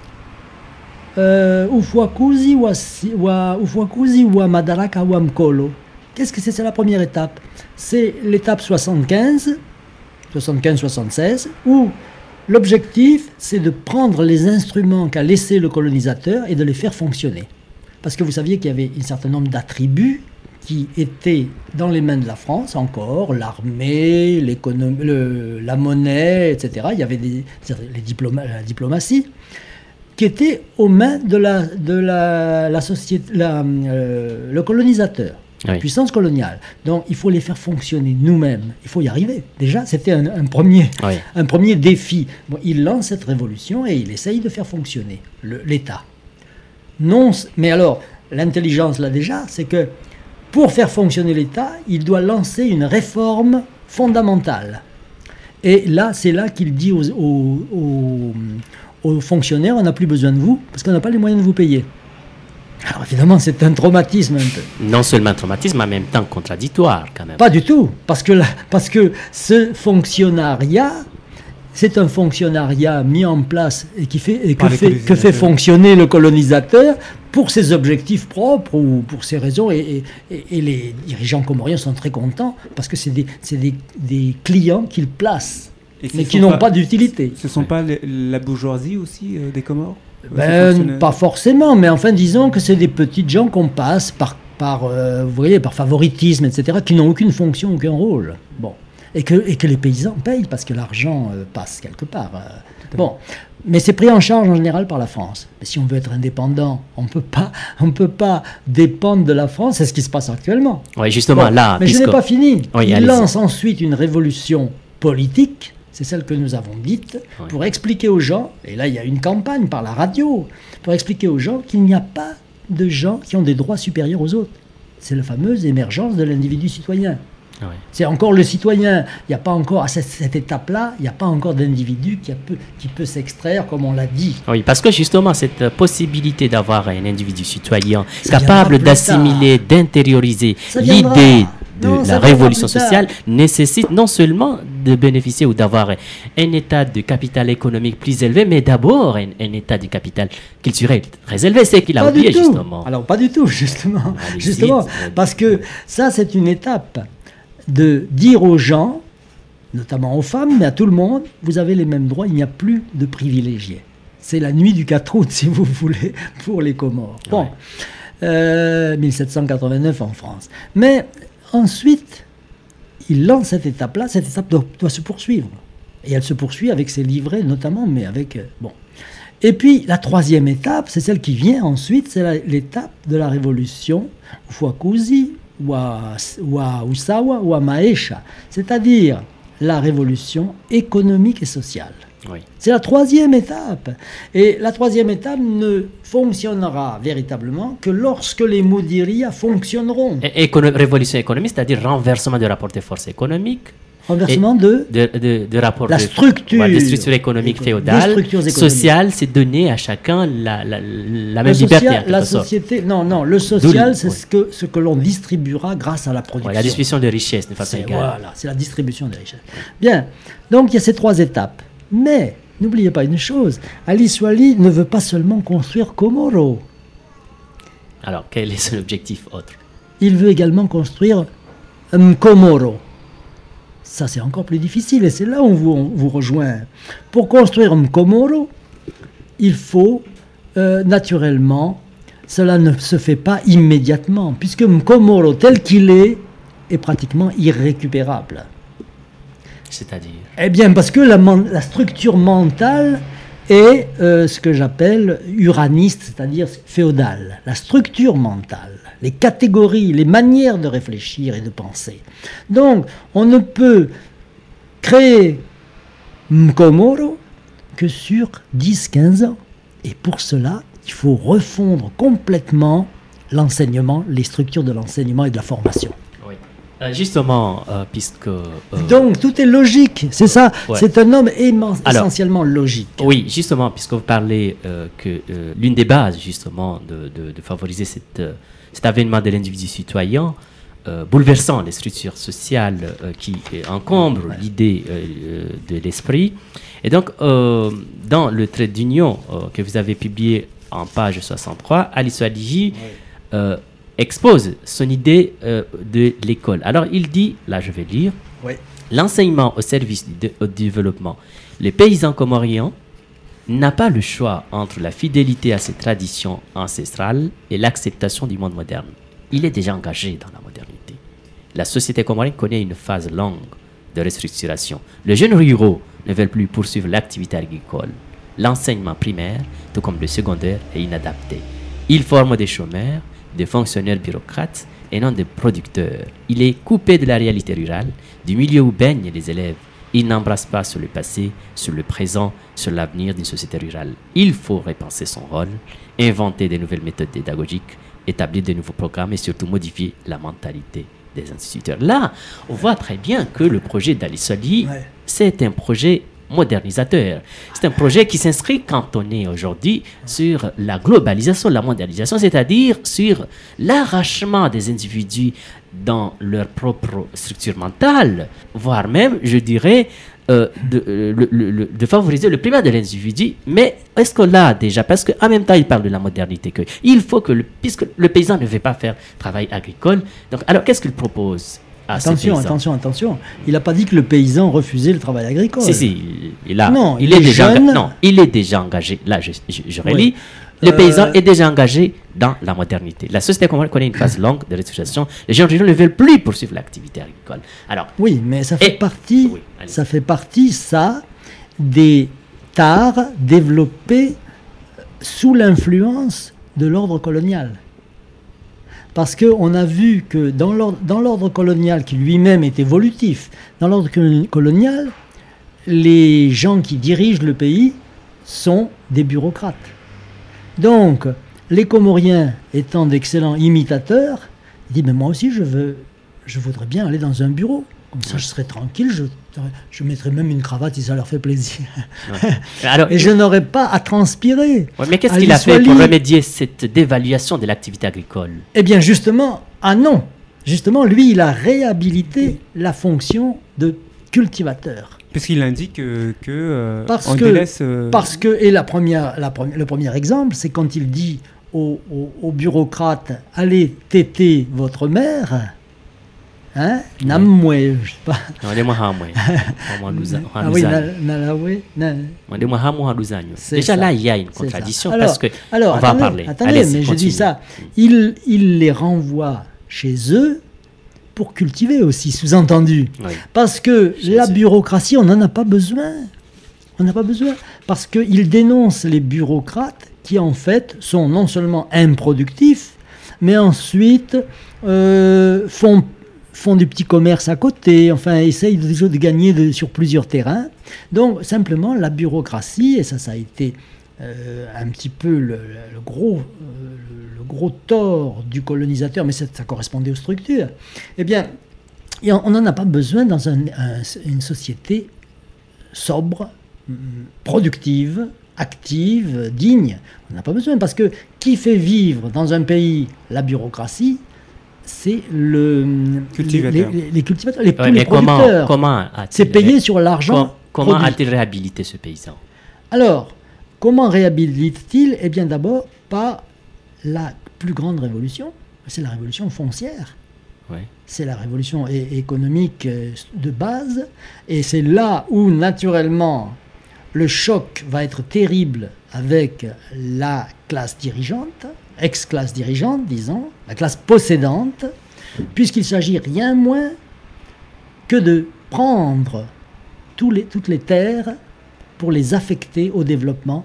Euh, Ufuakuzi wa si- wa Ufuakuzi wa Madaraka wa Mkolo. Qu'est-ce que c'est? C'est la première étape. C'est l'étape soixante-quinze, soixante-quinze soixante-seize, où L'objectif, c'est de prendre les instruments qu'a laissé le colonisateur et de les faire fonctionner. Parce que vous saviez qu'il y avait un certain nombre d'attributs qui étaient dans les mains de la France encore, l'armée, l'économie, le, la monnaie, et cetera. Il y avait des, les diploma, la diplomatie qui étaient aux mains de la, de la, la société, la, euh, le colonisateur, oui. La puissance coloniale. Donc il faut les faire fonctionner nous-mêmes. Il faut y arriver. Déjà, c'était un, un, premier, oui. un premier défi. Bon, il lance cette révolution et il essaye de faire fonctionner le, l'État. Non, mais alors, l'intelligence là déjà, c'est que pour faire fonctionner l'État, il doit lancer une réforme fondamentale. Et là, c'est là qu'il dit aux, aux, aux, aux fonctionnaires, on n'a plus besoin de vous, parce qu'on n'a pas les moyens de vous payer. Alors évidemment, c'est un traumatisme un peu. Non seulement un traumatisme, mais en même temps contradictoire quand même. Pas du tout, parce que, la, parce que ce fonctionnariat, c'est un fonctionnariat mis en place et, qui fait, et que, fait, que fait fonctionner le colonisateur pour ses objectifs propres ou pour ses raisons. Et, et, et les dirigeants comoriens sont très contents parce que c'est des, c'est des, des clients qu'ils placent, mais qui n'ont pas, pas d'utilité. Ce ne sont pas les, la bourgeoisie aussi euh, des Comores? Ben, pas forcément, mais enfin disons que c'est des petites gens qu'on passe par, par, euh, vous voyez, par favoritisme, et cetera, qui n'ont aucune fonction, aucun rôle. Bon. Et que, et que les paysans payent parce que l'argent euh, passe quelque part. Euh. Bon, mais c'est pris en charge en général par la France. Mais si on veut être indépendant, on peut pas, on peut pas dépendre de la France. C'est ce qui se passe actuellement. Oui, justement bon, là. Mais puisque... je n'ai pas fini. Oui, Il allez-y. lance ensuite une révolution politique. C'est celle que nous avons dite, oui. Pour expliquer aux gens, et là il y a une campagne par la radio, pour expliquer aux gens qu'il n'y a pas de gens qui ont des droits supérieurs aux autres. C'est la fameuse émergence de l'individu citoyen. Oui. C'est encore le citoyen. Il n'y a pas encore, à cette, cette étape-là, il n'y a pas encore d'individu qui, a peu, qui peut s'extraire, comme on l'a dit. Oui, parce que justement, cette possibilité d'avoir un individu citoyen ça capable d'assimiler, tard. d'intérioriser l'idée de non, la révolution sociale nécessite non seulement de bénéficier ou d'avoir un état de capital économique plus élevé, mais d'abord un, un état de capital culturel très élevé. C'est qu'il a pas oublié, justement. Alors, pas du tout, justement. justement parce que ça, c'est une étape de dire aux gens, notamment aux femmes, mais à tout le monde, vous avez les mêmes droits, il n'y a plus de privilégiés. C'est la nuit du quatre août, si vous voulez, pour les Comores. Bon, ouais. euh, mille sept cent quatre-vingt-neuf en France. Mais ensuite, il lance cette étape-là, cette étape doit, doit se poursuivre. Et elle se poursuit avec ses livrets notamment, mais avec... Euh, bon. Et puis, la troisième étape, c'est celle qui vient ensuite, c'est la, l'étape de la révolution Ufuakuzi, ou à, ou à Usawa, ou à Maesha, c'est-à-dire la révolution économique et sociale. Oui. C'est la troisième étape. Et la troisième étape ne fonctionnera véritablement que lorsque les Moudiriya fonctionneront. Et, écono- révolution économique, c'est-à-dire renversement de rapport de force économique. Renversement de, de, de, de rapport la de, structure, ouais, de structure économique féodale. Sociale, c'est donner à chacun la, la, la même social, liberté. La société, non, non, le social, c'est oui. ce que, ce que l'on distribuera grâce à la production. Ouais, la distribution de richesses, de façon c'est, égale. Voilà, c'est la distribution de richesses. Bien, donc il y a ces trois étapes. Mais, n'oubliez pas une chose, Ali Swali ne veut pas seulement construire Komoro. Alors, quel est son objectif autre? Il veut également construire Mkomoro. Ça, c'est encore plus difficile et c'est là où on vous, on vous rejoint. Pour construire Mkomoro, il faut euh, naturellement, cela ne se fait pas immédiatement, puisque Mkomoro tel qu'il est est pratiquement irrécupérable. C'est-à-dire? Eh bien, parce que la, la structure mentale est euh, ce que j'appelle uraniste, c'est-à-dire féodale. La structure mentale, les catégories, les manières de réfléchir et de penser. Donc, on ne peut créer Mkomoro que sur dix à quinze ans. Et pour cela, il faut refondre complètement l'enseignement, les structures de l'enseignement et de la formation. Euh, justement, euh, puisque... Euh, Donc, tout est logique, c'est ça. Ouais. C'est un homme aimant, Alors, essentiellement logique. Oui, justement, puisque vous parlez euh, que euh, l'une des bases, justement, de, de, de favoriser cette, euh, cet avènement de l'individu citoyen, euh, bouleversant les structures sociales euh, qui encombrent ouais. l'idée euh, de l'esprit. Et donc, euh, dans le trait d'union euh, que vous avez publié en page soixante-trois, Ali Swaliji... Ouais. Euh, expose son idée euh, de l'école. Alors, il dit, là je vais lire, oui. L'enseignement au service du, de, au développement Les paysans comoriens n'a pas le choix entre la fidélité à ses traditions ancestrales et l'acceptation du monde moderne. Il est déjà engagé dans la modernité. La société comorienne connaît une phase longue de restructuration. Les jeunes ruraux ne veulent plus poursuivre l'activité agricole. L'enseignement primaire, tout comme le secondaire, est inadapté. Ils forment des chômeurs, des fonctionnaires bureaucrates et non des producteurs. Il est coupé de la réalité rurale, du milieu où baignent les élèves. Il n'embrasse pas sur le passé, sur le présent, sur l'avenir d'une société rurale. Il faut repenser son rôle, inventer de nouvelles méthodes pédagogiques, établir de nouveaux programmes et surtout modifier la mentalité des instituteurs. Là, on voit très bien que le projet d'Ali Solhi, ouais. c'est un projet modernisateur. C'est un projet qui s'inscrit cantonné aujourd'hui sur la globalisation, la mondialisation, c'est-à-dire sur l'arrachement des individus dans leur propre structure mentale, voire même, je dirais, euh, de, euh, le, le, de favoriser le primat de l'individu. Mais est-ce qu'on l'a déjà? Parce qu'en même temps, il parle de la modernité. Que il faut que, le, puisque le paysan ne veut pas faire travail agricole, donc alors qu'est-ce qu'il propose? Ah, attention, attention, attention. Il n'a pas dit que le paysan refusait le travail agricole. Si, si, il, a, non, il, est déjà enga- non, il est déjà engagé. Là, je, je, je relis. Oui. Le euh... paysan est déjà engagé dans la modernité. La société connaît une phase longue de restructuration. Les gens ne veulent plus poursuivre l'activité agricole. Alors, oui, mais ça fait et, partie, oui, ça fait partie, ça, des tares développées sous l'influence de l'ordre colonial. Parce qu'on a vu que dans l'ordre, dans l'ordre colonial, qui lui-même est évolutif, dans l'ordre colonial, les gens qui dirigent le pays sont des bureaucrates. Donc, les Comoriens étant d'excellents imitateurs, ils disent, mais moi aussi, je, veux, je voudrais bien aller dans un bureau. Comme ça, je serais tranquille, je, je mettrais même une cravate si ça leur fait plaisir. Ouais. Alors, et je n'aurais pas à transpirer. Ouais, mais qu'est-ce qu'il a fait pour remédier cette dévaluation de l'activité agricole? Eh bien, justement, ah non. Justement, lui, il a réhabilité la fonction de cultivateur. Puisqu'il indique que... que euh, parce, on que délaisse, euh... parce que, et la première, la première, le premier exemple, c'est quand il dit aux, aux, aux bureaucrates, allez téter votre mère... Hein? Namwe, je sais pas. Ah oui, Nalawe. Déjà là, il y a une contradiction alors, parce que alors, on va attendez, parler. Attendez, Allez, mais je dis ça. Il, il les renvoie chez eux pour cultiver aussi, sous-entendu. Oui. Parce que chez la eux. bureaucratie, on n'en a pas besoin. On n'a pas besoin. Parce qu'il dénonce les bureaucrates qui, en fait, sont non seulement improductifs, mais ensuite euh, font font du petit commerce à côté, enfin, essayent de, de gagner de, sur plusieurs terrains. Donc, simplement, la bureaucratie, et ça, ça a été euh, un petit peu le, le, gros, euh, le gros tort du colonisateur, mais ça, ça correspondait aux structures, eh bien, on n'en a pas besoin dans un, un, une société sobre, productive, active, digne. On n'a pas besoin, parce que qui fait vivre dans un pays la bureaucratie? C'est le, cultivateur. Les, les, les cultivateurs, les, ouais, tous les producteurs. Comment, comment c'est payé sur l'argent. Com- comment a-t-il réhabilité ce paysan? Alors, comment réhabilite-t-il? Eh bien, d'abord, par la plus grande révolution, c'est la révolution foncière. Ouais. C'est la révolution é- économique de base. Et c'est là où, naturellement, le choc va être terrible avec la classe dirigeante, ex-classe dirigeante, disons, la classe possédante, puisqu'il s'agit rien moins que de prendre tous les, toutes les terres pour les affecter au développement.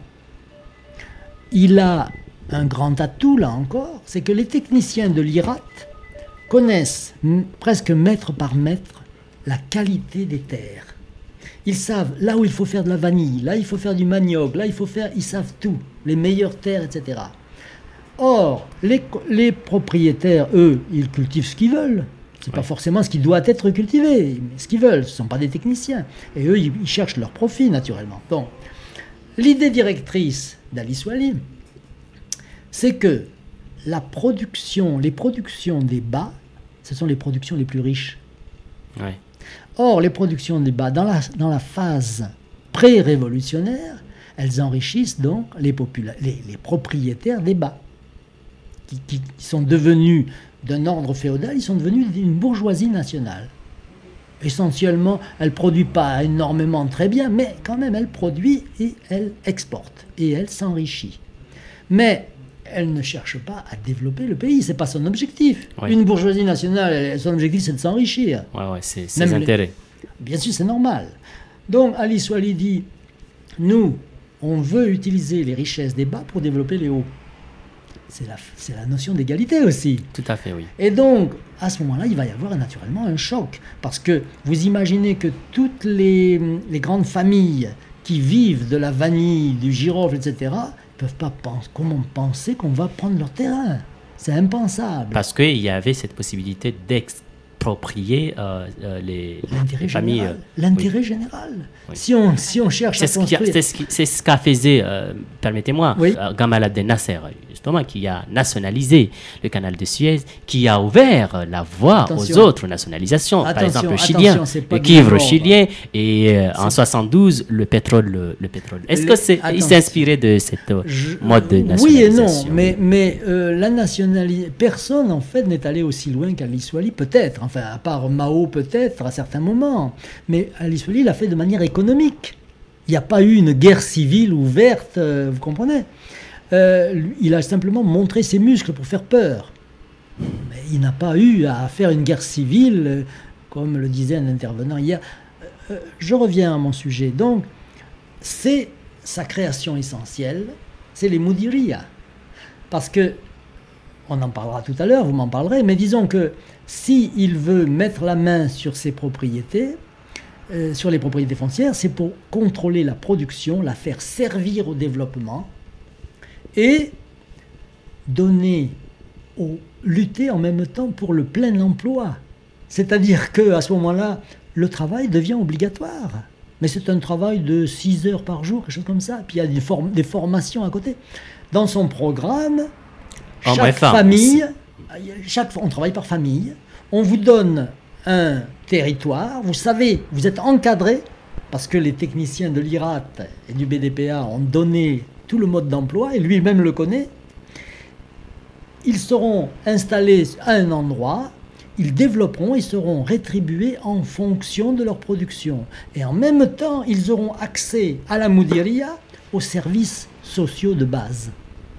Il a un grand atout, là encore, c'est que les techniciens de l'I R A T connaissent m- presque mètre par mètre la qualité des terres. Ils savent là où il faut faire de la vanille, là il faut faire du manioc, là il faut faire, ils savent tout, les meilleures terres, et cetera. Or, les, les propriétaires, eux, ils cultivent ce qu'ils veulent. Ce n'est ouais. pas forcément ce qui doit être cultivé, mais ce qu'ils veulent. Ce ne sont pas des techniciens. Et eux, ils, ils cherchent leur profit, naturellement. Donc, l'idée directrice d'Ali Solhi, c'est que la production, les productions des bas, ce sont les productions les plus riches. Ouais. Or, les productions des bas, dans la, dans la phase pré-révolutionnaire, elles enrichissent donc les, popula- les, les propriétaires des bas. Qui, qui sont devenus d'un ordre féodal, ils sont devenus d'une bourgeoisie nationale. essentiellement, elle ne produit pas énormément très bien, mais quand même, elle produit et elle exporte. Et elle s'enrichit. Mais elle ne cherche pas à développer le pays. Ce n'est pas son objectif. Oui. Une bourgeoisie nationale, elle, son objectif, c'est de s'enrichir. Ouais, ouais, c'est ses Même les- intérêts. Bien sûr, c'est normal. Donc, Alice Wally dit, nous, on veut utiliser les richesses des bas pour développer les hauts. C'est la, c'est la notion d'égalité aussi. Tout à fait, oui. Et donc, à ce moment-là, il va y avoir naturellement un choc. Parce que vous imaginez que toutes les, les grandes familles qui vivent de la vanille, du girofle, et cetera, ne peuvent pas penser, comment penser qu'on va prendre leur terrain. C'est impensable. Parce qu'il y avait cette possibilité d'exproprier euh, euh, les, L'intérêt les familles. général. euh, L'intérêt oui. général. Oui. Si, on, si on cherche C'est à ce, qui a- construire... c'est ce, qui- c'est ce qu'a fait, euh, permettez-moi, Oui. euh, Gamal Abdel Nasser, justement, qui a nationalisé le canal de Suez, qui a ouvert la voie Attention. aux autres nationalisations. Par Attention, exemple, le attention, chilien, c'est pas le du cuivre même ordre. chilien, et euh, en C'est- soixante-douze, le pétrole. Le, le pétrole. Est-ce Le- que c'est, il attention. s'est inspiré de cette euh, Je- mode de Oui et nationalisation? non, mais, mais euh, la nationalisation, personne en fait n'est allé aussi loin qu'Alice Wally, peut-être, enfin à part Mao peut-être à certains moments, mais Alice Wally l'a fait de manière économique. Il n'y a pas eu une guerre civile ouverte, euh, vous comprenez. Euh, lui, il a simplement montré ses muscles pour faire peur. Mais il n'a pas eu à faire une guerre civile, euh, comme le disait un intervenant hier. Euh, euh, je reviens à mon sujet. Donc, c'est sa création essentielle, c'est les Moudiriya. Parce que, on en parlera tout à l'heure, vous m'en parlerez, mais disons que s'il veut mettre la main sur ses propriétés, euh, sur les propriétés foncières, c'est pour contrôler la production, la faire servir au développement et donner, au, lutter en même temps pour le plein emploi. C'est-à-dire qu'à ce moment-là, le travail devient obligatoire. Mais c'est un travail de six heures par jour, quelque chose comme ça. Puis il y a des, form- des formations à côté. Dans son programme, Hommes et chaque femmes famille, chaque, on travaille par famille, on vous donne un territoire, vous savez, vous êtes encadré, parce que les techniciens de l'I R A T et du B D P A ont donné tout le mode d'emploi, et lui-même le connaît. Ils seront installés à un endroit, ils développeront et seront rétribués en fonction de leur production. Et en même temps, ils auront accès à la Moudiriya, aux services sociaux de base.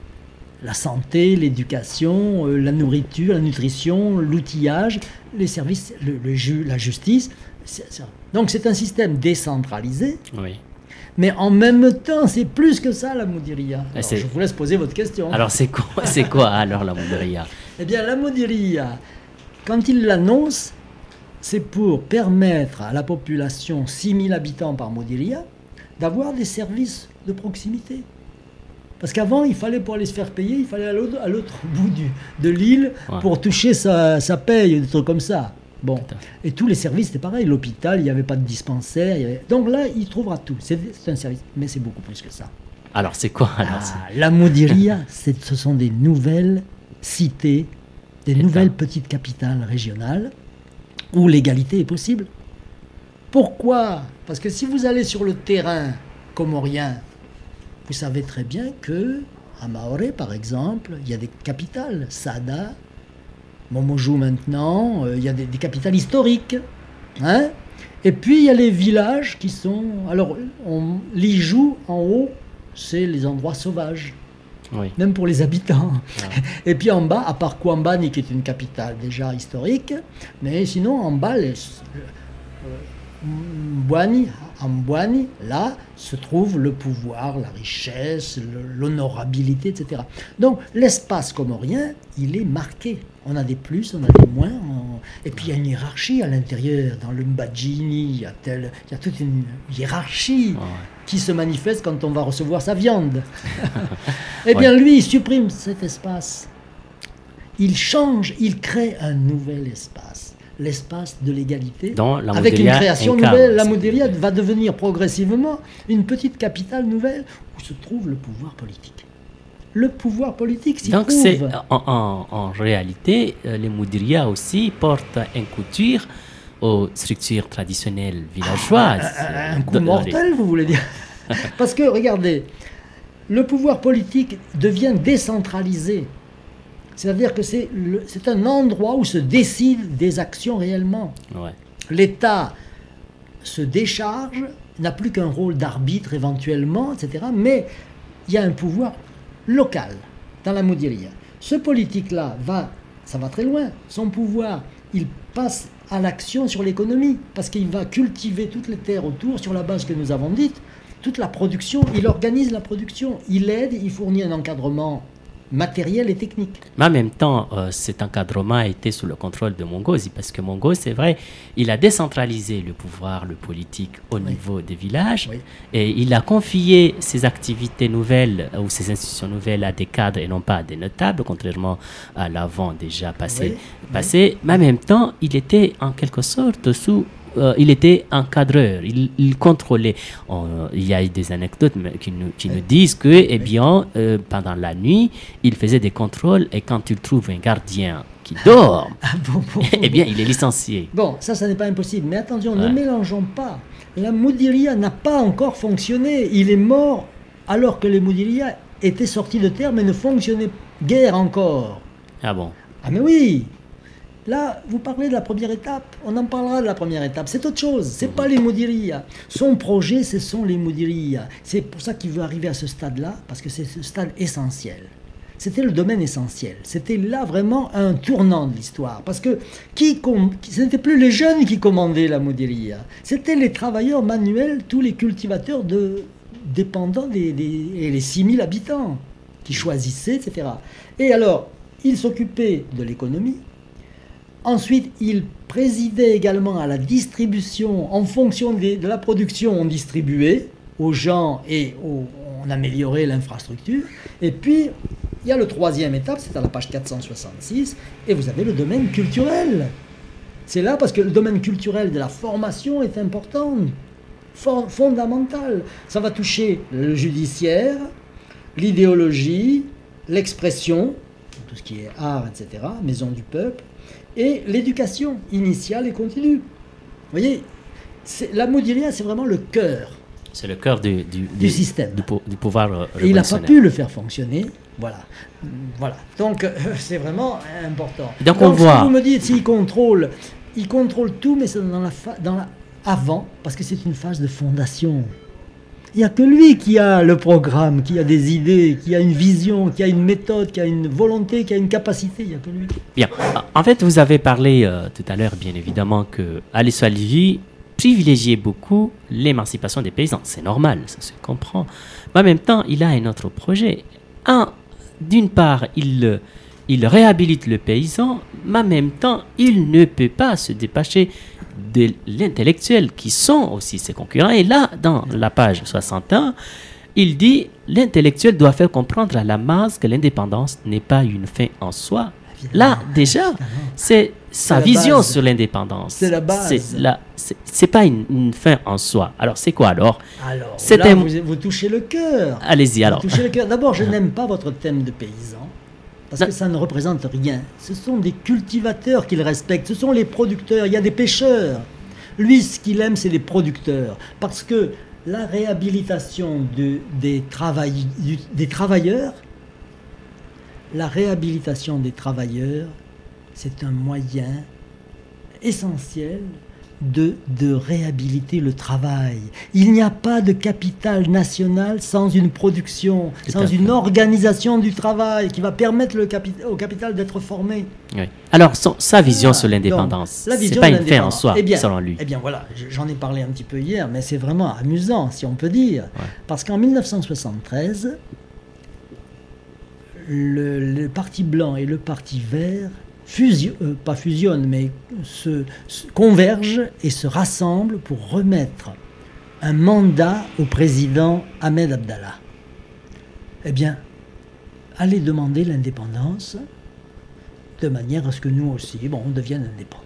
La santé, l'éducation, euh, la nourriture, la nutrition, l'outillage, les services, le, le ju- la justice. C'est- c'est- Donc c'est un système décentralisé, Oui. mais en même temps, c'est plus que ça la Moudiriya. Alors, c'est- je vous laisse poser votre question. Alors, c'est quoi, c'est quoi alors la Moudiriya? Eh bien, la Moudiriya, quand il l'annonce, c'est pour permettre à la population, six mille habitants par Moudiriya, d'avoir des services de proximité. Parce qu'avant, il fallait, pour aller se faire payer, il fallait aller à l'autre, à l'autre bout du, de l'île Ouais. pour toucher sa, sa paye, des trucs comme ça. Bon. Tout à fait. Et tous les services, c'était pareil. L'hôpital, il n'y avait pas de dispensaire. il y avait- Donc là, il trouvera tout. C'est, c'est un service, mais c'est beaucoup plus que ça. Alors, c'est quoi alors? c'est- Ah, la Moudiriya, c'est, ce sont des nouvelles cités, des État. nouvelles petites capitales régionales où l'égalité est possible. Pourquoi? Parce que si vous allez sur le terrain comorien, vous savez très bien que à Maoré, par exemple, il y a des capitales, Sada, Momojou maintenant, euh, il y a des, des capitales historiques. Hein? Et puis il y a les villages qui sont... Alors, on, Lijou, en haut, c'est les endroits sauvages, Oui. même pour les habitants. Ouais. Et puis en bas, à part Kouambani, qui est une capitale déjà historique, mais sinon en bas, les, euh, Mbouani, en Mbouani, là, se trouve le pouvoir, la richesse, le- l'honorabilité, et cetera. Donc l'espace comorien, il est marqué. On a des plus, on a des moins. on- Et puis il y a une hiérarchie à l'intérieur. Dans le Mbadjini, il y a, tel... il y a toute une hiérarchie Ouais. qui se manifeste quand on va recevoir sa viande. Eh bien, lui, il supprime cet espace. Il change, il crée un nouvel espace. L'espace de l'égalité. Dans la Avec une Moudiriya création incarne nouvelle, la cette Moudiriya idée. va devenir progressivement une petite capitale nouvelle où se trouve le pouvoir politique. Le pouvoir politique s'y Donc, trouve. c'est, en, en- en réalité, euh, les Moudiriya aussi portent un couture aux structures traditionnelles villageoises. Un, un coup De- mortel, vous voulez dire? Parce que, regardez, le pouvoir politique devient décentralisé. C'est-à-dire que c'est, le- c'est un endroit où se décident des actions réellement. Ouais. l'État se décharge, n'a plus qu'un rôle d'arbitre éventuellement, et cetera. Mais il y a un pouvoir local dans la Moudiria. Ce politique-là va, ça va très loin. Son pouvoir, il passe à l'action sur l'économie, parce qu'il va cultiver toutes les terres autour sur la base que nous avons dite, toute la production, il organise la production, il aide, il fournit un encadrement matériel et technique. Mais en même temps, euh, cet encadrement a été sous le contrôle de Mongosi, parce que Mongosi, c'est vrai, il a décentralisé le pouvoir, le politique au Oui. niveau des villages, Oui. et il a confié ses activités nouvelles euh, ou ses institutions nouvelles à des cadres et non pas à des notables, contrairement à l'avant déjà passé. Oui. passé. Mais en même temps, il était en quelque sorte sous... euh, il était encadreur, il, il contrôlait. On- il y a eu des anecdotes mais qui nous, qui nous disent que, eh bien, euh, pendant la nuit, il faisait des contrôles et quand il trouve un gardien qui dort, Ah, bon, bon, eh bien, il est licencié. Bon, ça, ça n'est pas impossible. Mais attention, Ouais. ne mélangeons pas. La Moudiria n'a pas encore fonctionné. Il est mort alors que les Moudiria étaient sortis de terre, mais ne fonctionnaient guère encore. Ah bon? Ah mais oui. Là, vous parlez de la première étape. On en parlera de la première étape. C'est autre chose. C'est pas les Moudiria. Son projet, ce sont les Moudiria. C'est pour ça qu'il veut arriver à ce stade-là, parce que c'est ce stade essentiel. C'était le domaine essentiel. C'était là vraiment un tournant de l'histoire. Parce que qui com- ce n'était plus les jeunes qui commandaient la Moudiria. C'était les travailleurs manuels, tous les cultivateurs de, dépendants des, des- et les six mille habitants qui choisissaient, et cetera. Et alors, il s'occupait de l'économie. Ensuite, il présidait également à la distribution. En fonction des- de la production, on distribuait aux gens et au- on améliorait l'infrastructure. Et puis, il y a le troisième étape, c'est à la page quatre cent soixante-six, et vous avez le domaine culturel. C'est là parce que le domaine culturel de la formation est important, for- fondamental. Ça va toucher le judiciaire, l'idéologie, l'expression, tout ce qui est art, et cetera, maison du peuple, et l'éducation initiale et continue. Vous voyez, c'est- la Moudiria, c'est vraiment le cœur. C'est le cœur du, du, Du système. Du, pou- du pouvoir euh, Et il n'a pas révolutionnaire. pu le faire fonctionner. Voilà. Voilà. Donc, euh, c'est vraiment important. Donc, on voit- Si vous me dites s'il contrôle, il contrôle tout, mais c'est dans la, fa- dans la avant, parce que c'est une phase de fondation. Il n'y a que lui qui a le programme, qui a des idées, qui a une vision, qui a une méthode, qui a une volonté, qui a une capacité. Il n'y a que lui. Bien. En fait, vous avez parlé euh, tout à l'heure, bien évidemment, que Ali Swalihi privilégiait beaucoup l'émancipation des paysans. C'est normal, ça se comprend. Mais en même temps, il a un autre projet. Un, d'une part, il, euh, il réhabilite le paysan, mais en même temps, il ne peut pas se dépêcher de l'intellectuel qui sont aussi ses concurrents. Et là, dans la page soixante et un, il dit l'intellectuel doit faire comprendre à la masse que l'indépendance n'est pas une fin en soi. Là, déjà, c'est sa la vision base. sur l'indépendance. C'est la base. C'est la- c'est- c'est pas une, une fin en soi. Alors, c'est quoi alors? Alors, C'est là, un- vous, vous touchez le cœur. Allez-y alors. Vous touchez le cœur. D'abord, je n'aime pas votre thème de paysan, parce Non. que ça ne représente rien. Ce sont des cultivateurs qu'il respecte, ce sont les producteurs, il y a des pêcheurs. Lui, ce qu'il aime, c'est les producteurs, parce que la réhabilitation de- des, travail- du- des travailleurs, la réhabilitation des travailleurs, c'est un moyen essentiel de, de réhabiliter le travail. Il n'y a pas de capital national sans une production, Tout sans à fait. une organisation du travail qui va permettre le capi- au capital d'être formé. Oui. Alors, son- sa vision Ah, sur l'indépendance, donc, la c'est vision pas de une fin en l'indépendance. soi, Eh bien, selon lui. Eh bien voilà, j- j'en ai parlé un petit peu hier, mais c'est vraiment amusant, si on peut dire. Ouais. Parce qu'en mille neuf cent soixante-treize, le, le Parti blanc et le Parti vert fusio- euh, pas fusionnent, mais se, se convergent et se rassemblent pour remettre un mandat au président Ahmed Abdallah. Eh bien, allez demander l'indépendance de manière à ce que nous aussi, bon, on devienne indépendants.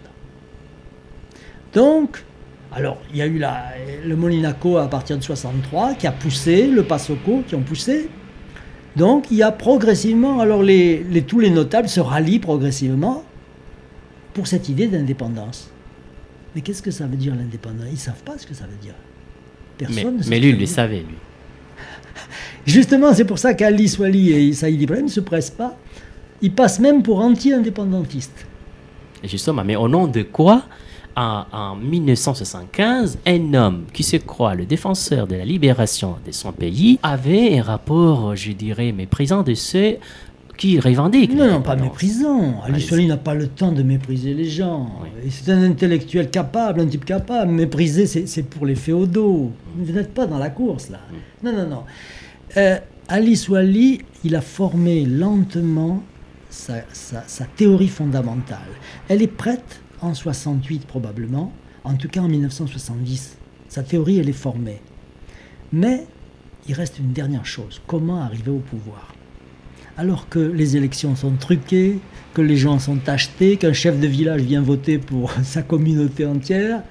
Donc, alors, il y a eu la, le Molinaco à partir de soixante-trois qui a poussé, le Pasoko qui ont poussé. Donc, il y a progressivement, alors les, les- tous les notables se rallient progressivement pour cette idée d'indépendance. Mais qu'est-ce que ça veut dire l'indépendance? Ils ne savent pas ce que ça veut dire. Mais, Personne ne sait mais ce lui, que il le ça veut dire. savait, lui. Justement, c'est pour ça qu'Ali Swali et Saïd Ibrahim ne se pressent pas. Ils passent même pour anti-indépendantistes. Justement, mais au nom de quoi, en, en mille neuf cent soixante-quinze, un homme qui se croit le défenseur de la libération de son pays avait un rapport, je dirais, méprisant de ceux qui revendiquent. Non, non, pas méprisant. Ali Soali n'a pas le temps de mépriser les gens. Oui. Et c'est un intellectuel capable, un type capable. Mépriser, c'est, c'est pour les féodaux. Vous n'êtes pas dans la course, là. Mm. Non, non, non. Euh, Ali Soali, il a formé lentement sa, sa, sa théorie fondamentale. Elle est prête en soixante-huit probablement, en tout cas en mille neuf cent soixante-dix. Sa théorie, elle est formée. Mais il reste une dernière chose. Comment arriver au pouvoir ? Alors que les élections sont truquées, que les gens sont achetés, qu'un chef de village vient voter pour sa communauté entière.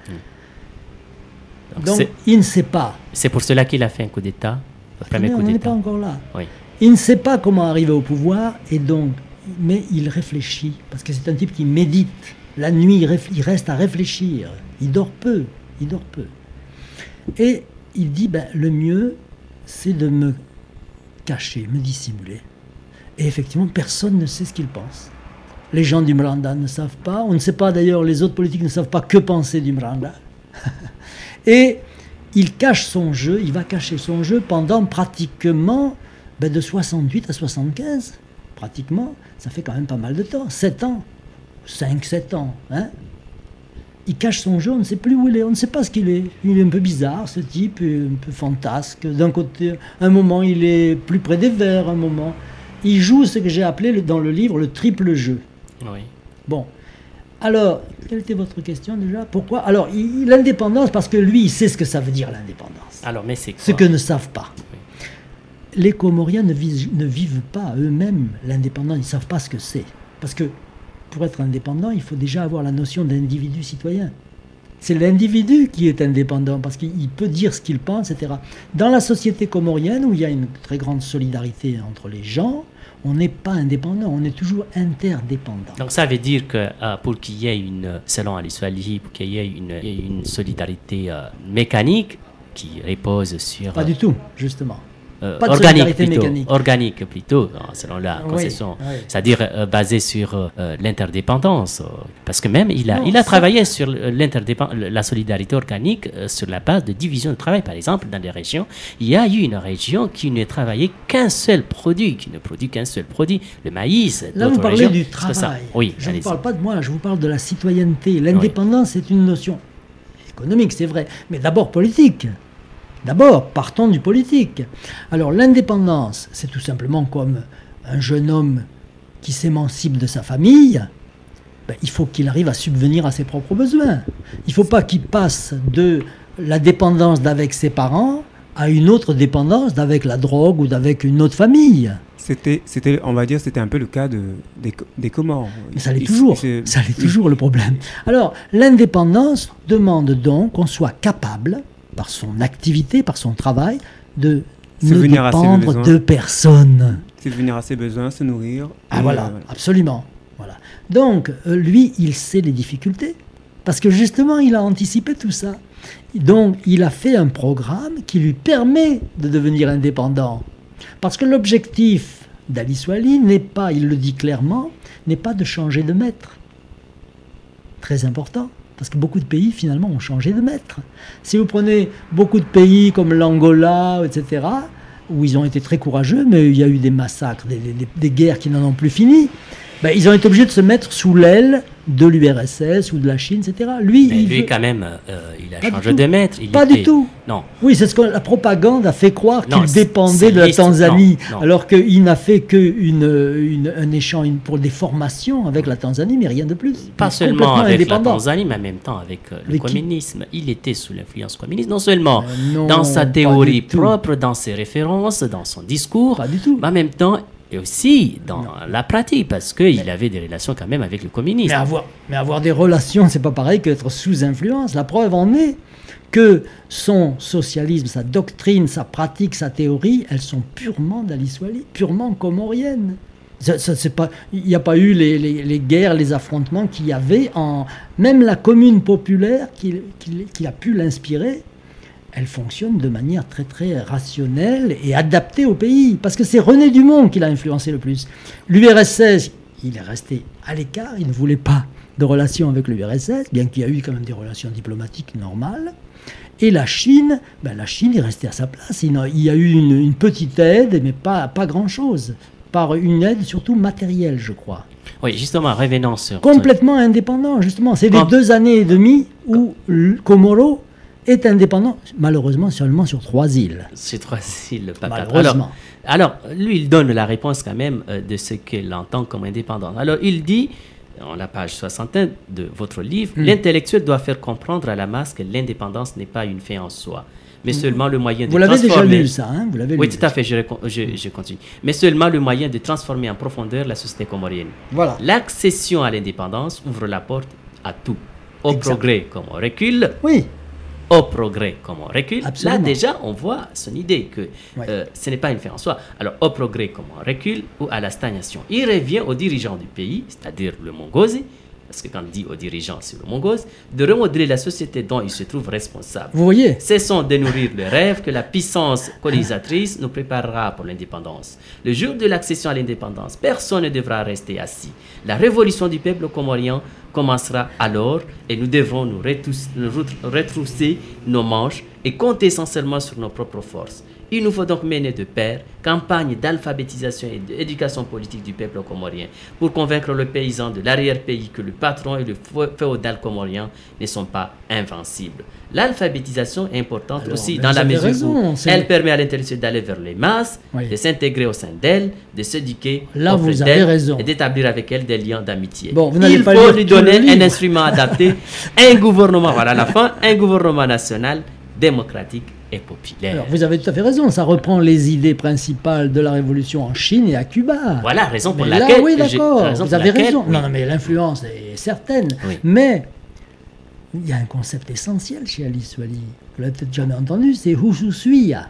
Donc, Donc il ne sait pas. C'est pour cela qu'il a fait un coup d'État, le premier mais coup on d'État. n'est pas encore là. Oui. Il ne sait pas comment arriver au pouvoir, et donc, mais il réfléchit, parce que c'est un type qui médite. La nuit, il, réf- il reste à réfléchir. Il dort peu, il dort peu. Et il dit, ben, le mieux, c'est de me cacher, me dissimuler. Et effectivement, personne ne sait ce qu'il pense. Les gens du Mranda ne savent pas. On ne sait pas d'ailleurs, les autres politiques ne savent pas que penser du Mranda. Et il cache son jeu, il va cacher son jeu pendant pratiquement ben, de soixante-huit à soixante-quinze. Pratiquement, ça fait quand même pas mal de temps. sept ans. cinq sept ans. Hein. Il cache son jeu, on ne sait plus où il est, on ne sait pas ce qu'il est. Il est un peu bizarre, ce type, un peu fantasque. D'un côté, un moment, il est plus près des vers, un moment. Il joue ce que j'ai appelé le, dans le livre le triple jeu. Oui. Bon. Alors, quelle était votre question déjà ? Pourquoi ? Alors, il, l'indépendance, parce que lui, il sait ce que ça veut dire l'indépendance. Alors, mais c'est quoi ? Ce que ne savent pas. Oui. Les Comoriens ne, vis, ne vivent pas eux-mêmes l'indépendance, ils ne savent pas ce que c'est. Parce que pour être indépendant, il faut déjà avoir la notion d'individu citoyen. C'est l'individu qui est indépendant, parce qu'il peut dire ce qu'il pense, et cetera. Dans la société comorienne, où il y a une très grande solidarité entre les gens, on n'est pas indépendant, on est toujours interdépendant. Donc ça veut dire que euh, pour qu'il y ait une, selon Ali Soali, pour qu'il y ait une, une solidarité euh, mécanique qui repose sur... Pas du tout, justement. Euh, Pas de organique solidarité plutôt, mécanique. organique plutôt, selon la Oui, conception, oui. c'est-à-dire euh, basé sur euh, l'interdépendance, euh, parce que même il a, Non, il a ça- travaillé sur l'interdépendance, la solidarité organique euh, sur la base de division de travail. Par exemple, dans des régions, il y a eu une région qui ne travaillait qu'un seul produit, qui ne produit qu'un seul produit, le maïs. Là, vous D'autres parlez régions, du c'est ça. travail. Oui, je ne allez-y. vous parle pas de moi, je vous parle de la citoyenneté. L'indépendance, c'est une notion économique, c'est vrai, mais d'abord politique. D'abord, partons du politique. Alors, l'indépendance, c'est tout simplement comme un jeune homme qui s'émancipe de sa famille. Ben, il faut qu'il arrive à subvenir à ses propres besoins. Il ne faut pas qu'il passe de la dépendance d'avec ses parents à une autre dépendance d'avec la drogue ou d'avec une autre famille. C'était, c'était, on va dire, c'était un peu le cas de, des, des Comores. Mais ça l'est Ils- toujours, ils se- ça l'est toujours le problème. Alors, l'indépendance demande donc qu'on soit capable, par son activité, par son travail, de ne Subvenir à ses dépendre besoins. de personne. subvenir à ses besoins, se nourrir. Ah et, voilà, euh, voilà. absolument. Voilà. Donc, euh, lui, il sait les difficultés, parce que justement, il a anticipé tout ça. Donc, il a fait un programme qui lui permet de devenir indépendant. Parce que l'objectif d'Ali Soali n'est pas, il le dit clairement, n'est pas de changer de maître. Très important, parce que beaucoup de pays, finalement, ont changé de maître. Si vous prenez beaucoup de pays comme l'Angola, et cetera, où ils ont été très courageux, mais il y a eu des massacres, des, des- des guerres qui n'en ont plus fini, ben, ils ont été obligés de se mettre sous l'aile de l'U R S S ou de la Chine, et cetera. Lui, Mais il lui, veut- quand même, euh, il a Pas du changé tout. de maître. Il Pas était- du tout. Non. Oui, c'est ce que la propagande a fait croire Non, qu'il c'est- dépendait c'est de la l'histoire. Tanzanie, Non, non. alors qu'il n'a fait qu'un une, un échange une- pour des formations avec la Tanzanie, mais rien de plus. Pas Il est seulement complètement avec la indépendant. Tanzanie, mais en même temps avec euh, le Avec qui communisme. Il était sous l'influence communiste, non seulement Euh, non, dans sa pas théorie du tout. propre, dans ses références, dans son discours, Pas du tout. mais en même temps et aussi dans la pratique, parce qu'il avait des relations quand même avec le communisme. Mais avoir, mais avoir des relations, c'est pas pareil qu'être sous influence. La preuve en est que son socialisme, sa doctrine, sa pratique, sa théorie, elles sont purement d'Ali Soali, purement comoriennes. Ça- ça, c'est pas, il n'y a pas eu les, les- les guerres, les affrontements qu'il y avait en... Même la commune populaire qui, qui- qui a pu l'inspirer, elle fonctionne de manière très très rationnelle et adaptée au pays. Parce que c'est René Dumont qui l'a influencé le plus. L'U R S S, il est resté à l'écart, il ne voulait pas de relations avec l'U R S S, bien qu'il y a eu quand même des relations diplomatiques normales. Et la Chine, ben la Chine est restée à sa place. Il y a eu une, une petite aide, mais pas, pas grand-chose. Par une aide surtout matérielle, je crois. Oui, justement, revenons sur... Complètement indépendant, justement. C'est les Quand... deux années et demie où le Comoro est indépendant, malheureusement seulement sur trois îles. Sur trois îles, pas quatre. Malheureusement. Alors, alors, lui, il donne la réponse quand même euh, de ce qu'il entend comme indépendant. Alors, il dit... En la page soixante et un de votre livre, mmh. l'intellectuel doit faire comprendre à la masse que l'indépendance n'est pas une fin en soi, mais seulement le moyen de Vous l'avez transformer... déjà lu, ça, hein? Vous l'avez Oui, lu. tout à fait, je, je, je continue. Mais seulement le moyen de transformer en profondeur la société comorienne. Voilà. L'accession à l'indépendance ouvre la porte à tout. Au exact. Progrès comme au recul. Oui. Au progrès comme on recule. Absolument. Là, déjà, on voit son idée que ouais. euh, ce n'est pas une fin en soi. Alors, au progrès comme on recule ou à la stagnation. Il revient aux dirigeants du pays, c'est-à-dire le Mongosi, parce que quand on dit aux dirigeants, c'est le Mongosi, de remodeler la société dont ils se trouvent responsables. Vous voyez ? Cessons de nourrir le rêve que la puissance colonisatrice nous préparera pour l'indépendance. Le jour de l'accession à l'indépendance, personne ne devra rester assis. La révolution du peuple comorien commencera alors et nous devrons nous retrousser nos manches et compter essentiellement sur nos propres forces. Il nous faut donc mener de pair campagne d'alphabétisation et d'éducation politique du peuple comorien pour convaincre le paysan de l'arrière-pays que le patron et le féodal comorien ne sont pas invincibles. L'alphabétisation est importante Alors, aussi dans la mesure raison, où elle permet à l'intellectuel d'aller vers les masses, oui. de s'intégrer au sein d'elles, de s'éduquer Là, auprès vous avez raison. et d'établir avec elles des liens d'amitié. Bon, vous Il pas faut lui donner un instrument adapté, un gouvernement, voilà la fin, un gouvernement national, démocratique et populaire. Alors, vous avez tout à fait raison, ça reprend les idées principales de la révolution en Chine et à Cuba. Voilà, raison pour mais laquelle... Là, oui, d'accord, vous pour avez laquelle, raison. Oui. Non, non, mais l'influence est certaine. Oui. Mais il y a un concept essentiel chez Alice Wally, vous l'avez peut-être jamais entendu, c'est Hususuya.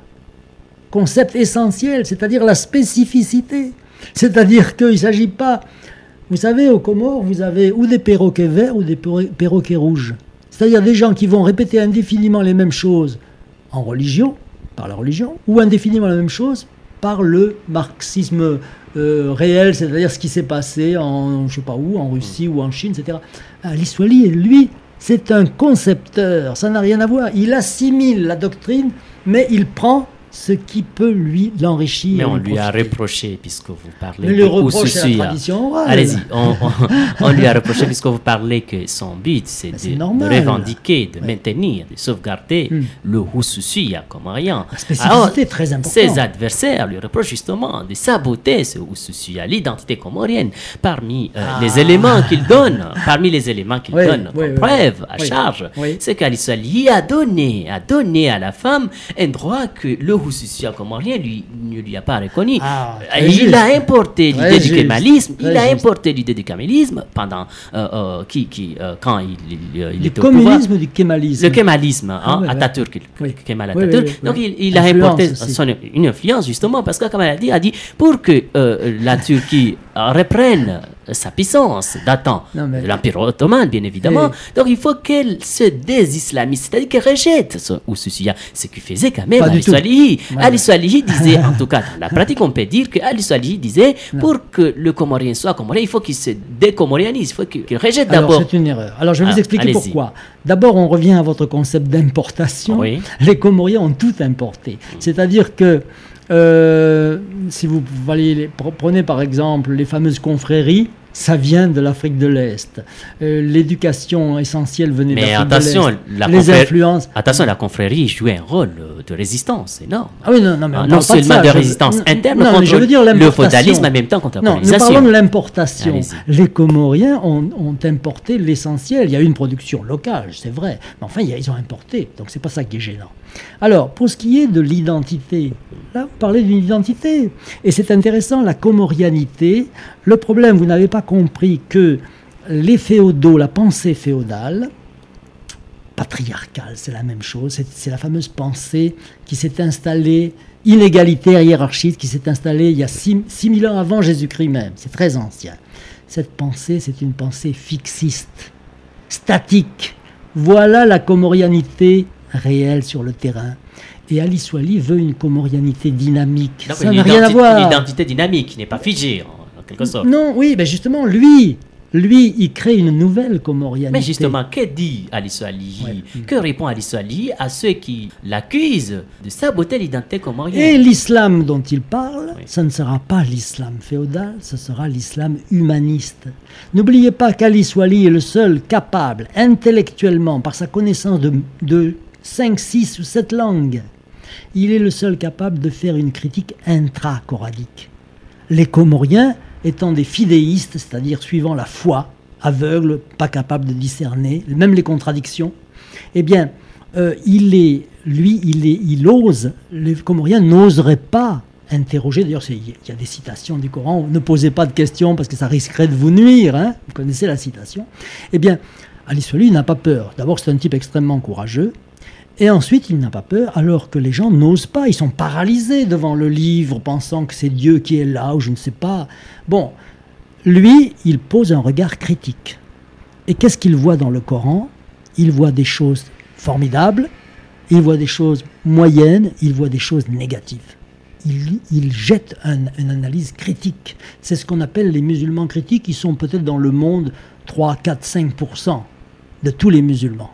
Concept essentiel, c'est-à-dire la spécificité. C'est-à-dire qu'il ne s'agit pas... Vous savez, aux Comores, vous avez ou des perroquets verts ou des perroquets rouges. C'est-à-dire des gens qui vont répéter indéfiniment les mêmes choses en religion, par la religion, ou indéfiniment la même chose par le marxisme euh, réel, c'est-à-dire ce qui s'est passé en, je sais pas où, en Russie ou en Chine, et cetera. Alice Wally, lui, c'est un concepteur, ça n'a rien à voir. Il assimile la doctrine, mais il prend ce qui peut lui l'enrichir. Mais on lui profiter. a reproché, puisque vous parlez mais de le reproche c'est la Hususuya. tradition orale. Allez-y, on, on, on lui a reproché, puisque vous parlez que son but, c'est de, normal, de revendiquer, de ouais. maintenir, de sauvegarder hmm. le Hususuya comorien. La spécificité est très importante. Ses adversaires lui reprochent justement de saboter ce Hususuya, l'identité comorienne, parmi euh, ah. les éléments qu'il donne, parmi les éléments qu'il oui, donne oui, comme oui, preuve à oui, charge, oui. c'est qu'Alice Wally a donné, a donné à la femme un droit que le Hususuya comorien lui, ne lui a pas reconnu. Ah, il juste. a importé l'idée du juste. kémalisme, il Très a juste. importé l'idée du kémalisme pendant, euh, euh, qui, qui, euh, quand il, il, il Du était au pouvoir. communisme, du kémalisme. Le kémalisme, hein, Ah, oui, Atatürk, oui. Kemal Oui, Atatürk. oui, oui, Donc oui. il, il a Influence importé aussi. son, une influence justement parce que, comme elle a dit, a dit pour que euh, la Turquie euh, reprenne sa puissance datant Non, mais- de l'Empire ottoman, bien évidemment. Oui. Donc il faut qu'elle se désislamise, c'est-à-dire qu'elle rejette ce Hususuya, ce qui faisait quand même Pas du Alice tout. Wally. Ouais. Alice Wally disait, en tout cas dans la pratique, on peut dire que Alice Wally disait Non. pour que le Comorien soit Comorien, il faut qu'il se décomorianise, il faut qu'il qu'il rejette Alors, d'abord. c'est une erreur. Alors, je vais Ah, vous expliquer allez-y. pourquoi. D'abord, on revient à votre concept d'importation. Oui. Les Comoriens ont tout importé. C'est-à-dire que, euh, si vous voyez les- prenez par exemple les fameuses confréries, ça vient de l'Afrique de l'Est. Euh, L'éducation essentielle venait Mais d'Afrique de attention, l'Est. la Les confré- influences. Attention, la confrérie jouait un rôle euh, de résistance énorme. Ah oui, non, non, mais on Ah, parle non pas de seulement ça, de je- résistance non, interne non, mais contre je veux dire le l'importation. feudalisme, en même temps contre la Non, nous colonisation. parlons de l'importation. Allez-y. Les Comoriens ont, ont importé l'essentiel. Il y a eu une production locale, c'est vrai. Mais enfin, il y a- ils ont importé. Donc, c'est pas ça qui est gênant. Alors, pour ce qui est de l'identité, là, vous parlez d'une identité. Et c'est intéressant, la comorianité. Le problème, vous n'avez pas compris que les féodaux, la pensée féodale, patriarcale, c'est la même chose. C'est, c'est la fameuse pensée qui s'est installée, inégalitaire, hiérarchiste, qui s'est installée il y a six mille ans avant Jésus-Christ même. C'est très ancien. Cette pensée, c'est une pensée fixiste, statique. Voilà la comorianité réelle sur le terrain. Et Alice Wally veut une comorianité dynamique. Donc, Ça une n'a rien à identi- voir. Une identité dynamique qui n'est pas figée, en, en quelque sorte. Non, oui, ben justement, lui, lui, il crée une nouvelle comorianité. Mais justement, que dit Ali Swalihi Ouais. Que répond Ali Swalihi à ceux qui l'accusent de saboter l'identité Et comorienne? l'islam dont il parle, Oui. ce ne sera pas l'islam féodal, ce sera l'islam humaniste. N'oubliez pas qu'Ali Swalihi est le seul capable, intellectuellement, par sa connaissance de, de cinq, six ou sept langues, il est le seul capable de faire une critique intra-coranique. Les Comoriens étant des fidéistes, c'est-à-dire suivant la foi, aveugles, pas capables de discerner, même les contradictions, eh bien, euh, il est, lui, il, est, il ose, les Comoriens n'oseraient pas interroger, d'ailleurs c'est- il y a des citations du Coran, ne posez pas de questions parce que ça risquerait de vous nuire, hein, vous connaissez la citation. Eh bien, Ali Swalihi n'a pas peur. D'abord, c'est un type extrêmement courageux, et ensuite, il n'a pas peur, alors que les gens n'osent pas. Ils sont paralysés devant le livre, pensant que c'est Dieu qui est là, ou je ne sais pas. Bon, lui, il pose un regard critique. Et qu'est-ce qu'il voit dans le Coran? Il voit des choses formidables, il voit des choses moyennes, il voit des choses négatives. Il, il jette un- une analyse critique. C'est ce qu'on appelle les musulmans critiques, qui sont peut-être dans le monde trois, quatre, cinq pour cent de tous les musulmans.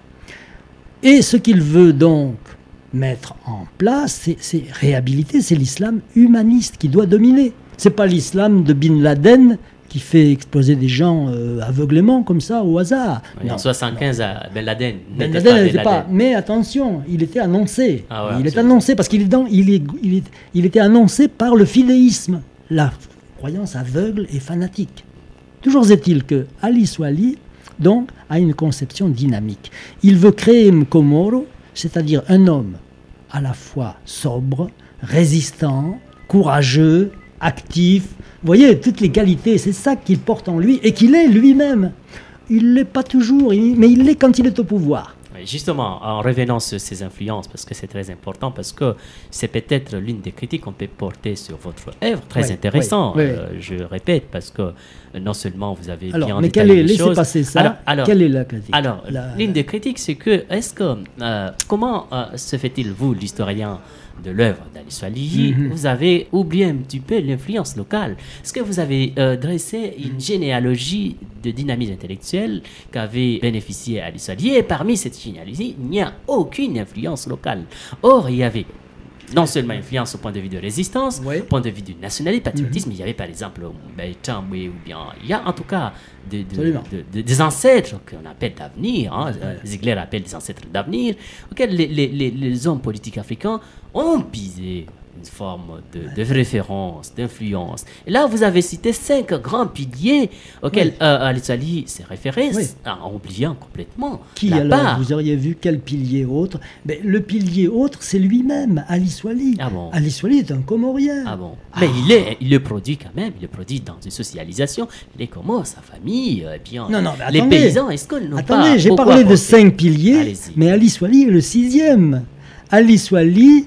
Et ce qu'il veut donc mettre en place, c'est, c'est réhabiliter, c'est l'islam humaniste qui doit dominer. C'est pas l'islam de Bin Laden qui fait exploser des gens euh, aveuglément comme ça au hasard. Oui, en soixante-quinze, à Ben Laden. Ben n'était Laden pas n'était Ben pas. Laden. Mais attention, il était annoncé. Ah ouais, il est absolument. annoncé parce qu'il est dans, il est, il est, il était annoncé par le fidéisme, la croyance aveugle et fanatique. Toujours est-il que Ali Swalihi donc a une conception dynamique. Il veut créer Mkomoro, c'est-à-dire un homme à la fois sobre, résistant, courageux, actif. Vous voyez, toutes les qualités, c'est ça qu'il porte en lui et qu'il est lui-même. Il ne l'est pas toujours, il- mais il l'est quand il est au pouvoir. Oui, justement, en revenant sur ces influences, parce que c'est très important, parce que c'est peut-être l'une des critiques qu'on peut porter sur votre œuvre, très Oui, intéressant, oui, oui. euh, je répète, parce que euh, non seulement vous avez Alors, bien mais quelle détaillé est, les laissez choses. passer ça. Alors, alors, quelle est la critique? alors, La- l'une des critiques, c'est que, est-ce que, euh, comment euh, se fait-il, vous, l'historien de l'œuvre d'Ali Swalihi, Mhm. vous avez oublié un petit peu l'influence locale? Est-ce que vous avez euh, dressé une généalogie de dynamisme intellectuel qu'avait bénéficié Ali Swalihi, et parmi cette généalogie, il n'y a aucune influence locale. Or, il y avait non seulement influence au point de vue de résistance, Oui. au point de vue du nationalisme, patriotisme, il y avait par exemple ben, Tamboué, ou bien il y a en tout cas de- de- Absolument. de- de- des ancêtres qu'on appelle d'avenir, hein, euh, Ziegler appelle des ancêtres d'avenir, auxquels les, les- les- les hommes politiques africains ont pisé une forme de, de référence, d'influence. Et là, vous avez cité cinq grands piliers auxquels Oui. euh, Ali Swalihi s'est référé, Oui. en oubliant complètement Qui la alors part. vous auriez vu quel pilier autre? Ben, le pilier autre, c'est lui-même, Ali Swalihi. Ah bon? Ali Swalihi est un Comorien. Ah bon. Mais il est, il le produit quand même, il le produit dans une socialisation. Les Comores, sa famille, eh bien, Non, non, mais les attendez. paysans, est-ce qu'ils n'ont pas Attendez, j'ai beaucoup parlé de apporté? cinq piliers, Allez-y. mais Ali Swalihi est le sixième. Ali Swalihi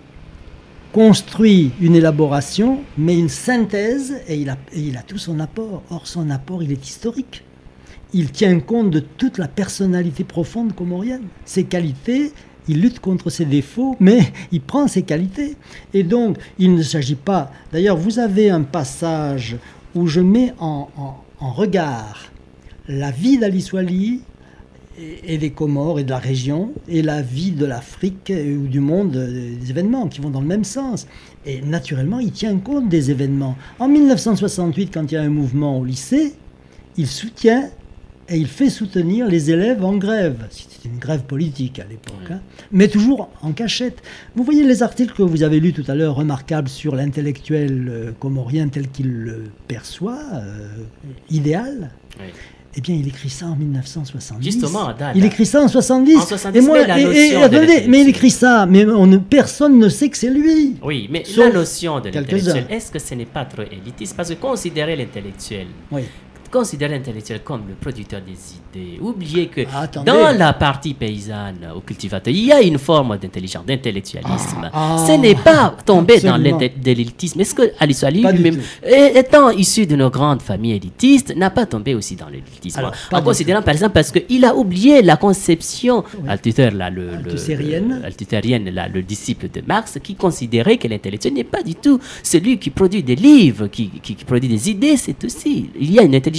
construit une élaboration, mais une synthèse, et il a, et il a tout son apport. Or, son apport, il est historique. Il tient compte de toute la personnalité profonde comorienne. Ses qualités, il lutte contre ses défauts, mais il prend ses qualités. Et donc, il ne s'agit pas... D'ailleurs, vous avez un passage où je mets en, en- en regard la vie d'Ali Swalihi et, et des Comores et de la région, et la vie de l'Afrique euh, ou du monde, euh, des événements qui vont dans le même sens. Et naturellement, il tient compte des événements. En mille neuf cent soixante-huit, quand il y a un mouvement au lycée, il soutient et il fait soutenir les élèves en grève. C'était une grève politique à l'époque, hein, mais toujours en cachette. Vous voyez les articles que vous avez lus tout à l'heure, remarquables sur l'intellectuel euh, comorien tel qu'il le perçoit, euh, idéal. Oui. Eh bien, il écrit ça en mille neuf cent soixante-dix. Justement, Dada. Il écrit ça en soixante-dix. En soixante-dix, et moi, mais la et- notion et- de attendez, l'intellectuel. mais il écrit ça, mais on ne- personne ne sait que c'est lui. Oui, mais Sauf la notion de quelques-uns. l'intellectuel, est-ce que ce n'est pas trop élitiste? Parce que considérer l'intellectuel, Oui. considérer l'intellectuel comme le producteur des idées, oubliez que Ah, attendez. dans la partie paysanne, au cultivateur, il y a une forme d'intelligence, d'intellectualisme. Ah, Ce n'est pas tomber dans absolument. l'inté- de l'élitisme. Est-ce que Ali Swalihi Pas du lui-même, tout. é- étant issu d'une grande famille élitiste, n'a pas tombé aussi dans l'élitisme? Alors, pas En du considérant par exemple, parce qu'il a oublié la conception althusaire, là, le, le- Althusérienne. le- althusérienne, là, le disciple de Marx, qui considérait que l'intellectuel n'est pas du tout celui qui produit des livres, qui, qui- qui produit des idées, c'est aussi, il y a une intelligence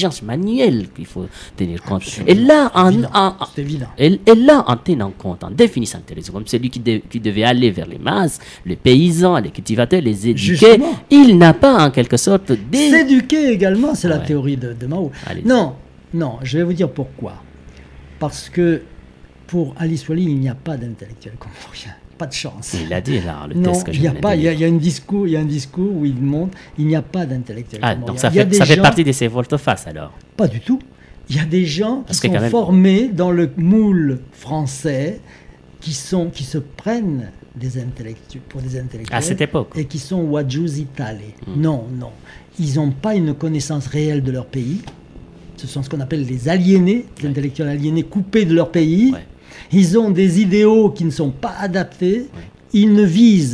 l'intelligence manuelle qu'il faut tenir compte. Et là, en, évident, en- en- c'est évident. et, et là, en tenant compte, en définissant l'intelligence comme celui qui, de- qui devait aller vers les masses, les paysans, les cultivateurs, les éduquer, Justement. il n'a pas en quelque sorte des... S'éduquer également, c'est la Ouais. théorie de, de Mao. Allez-y. Non, non, je vais vous dire pourquoi. Parce que pour Alice Wally, il n'y a pas d'intellectuel comorien. Pas de chance. Il a dit là, le Non, test que je il n'y a viens de pas. Il y a, lire. il y a un discours, il y a un discours où il montre, il n'y a pas d'intellectuel Ah, comorien. donc ça Il y a fait, des ça fait gens- partie de ces volte-face alors. Pas du tout. Il y a des gens qui Parce que sont quand même- formés dans le moule français, qui sont, qui se prennent des intellectuels pour des intellectuels. À cette époque. Et qui sont wajuz tale. Non, non. Ils n'ont pas une connaissance réelle de leur pays. Ce sont ce qu'on appelle les aliénés, les intellectuels aliénés coupés de leur pays. Ouais. Ils ont des idéaux qui ne sont pas adaptés. Ils ne visent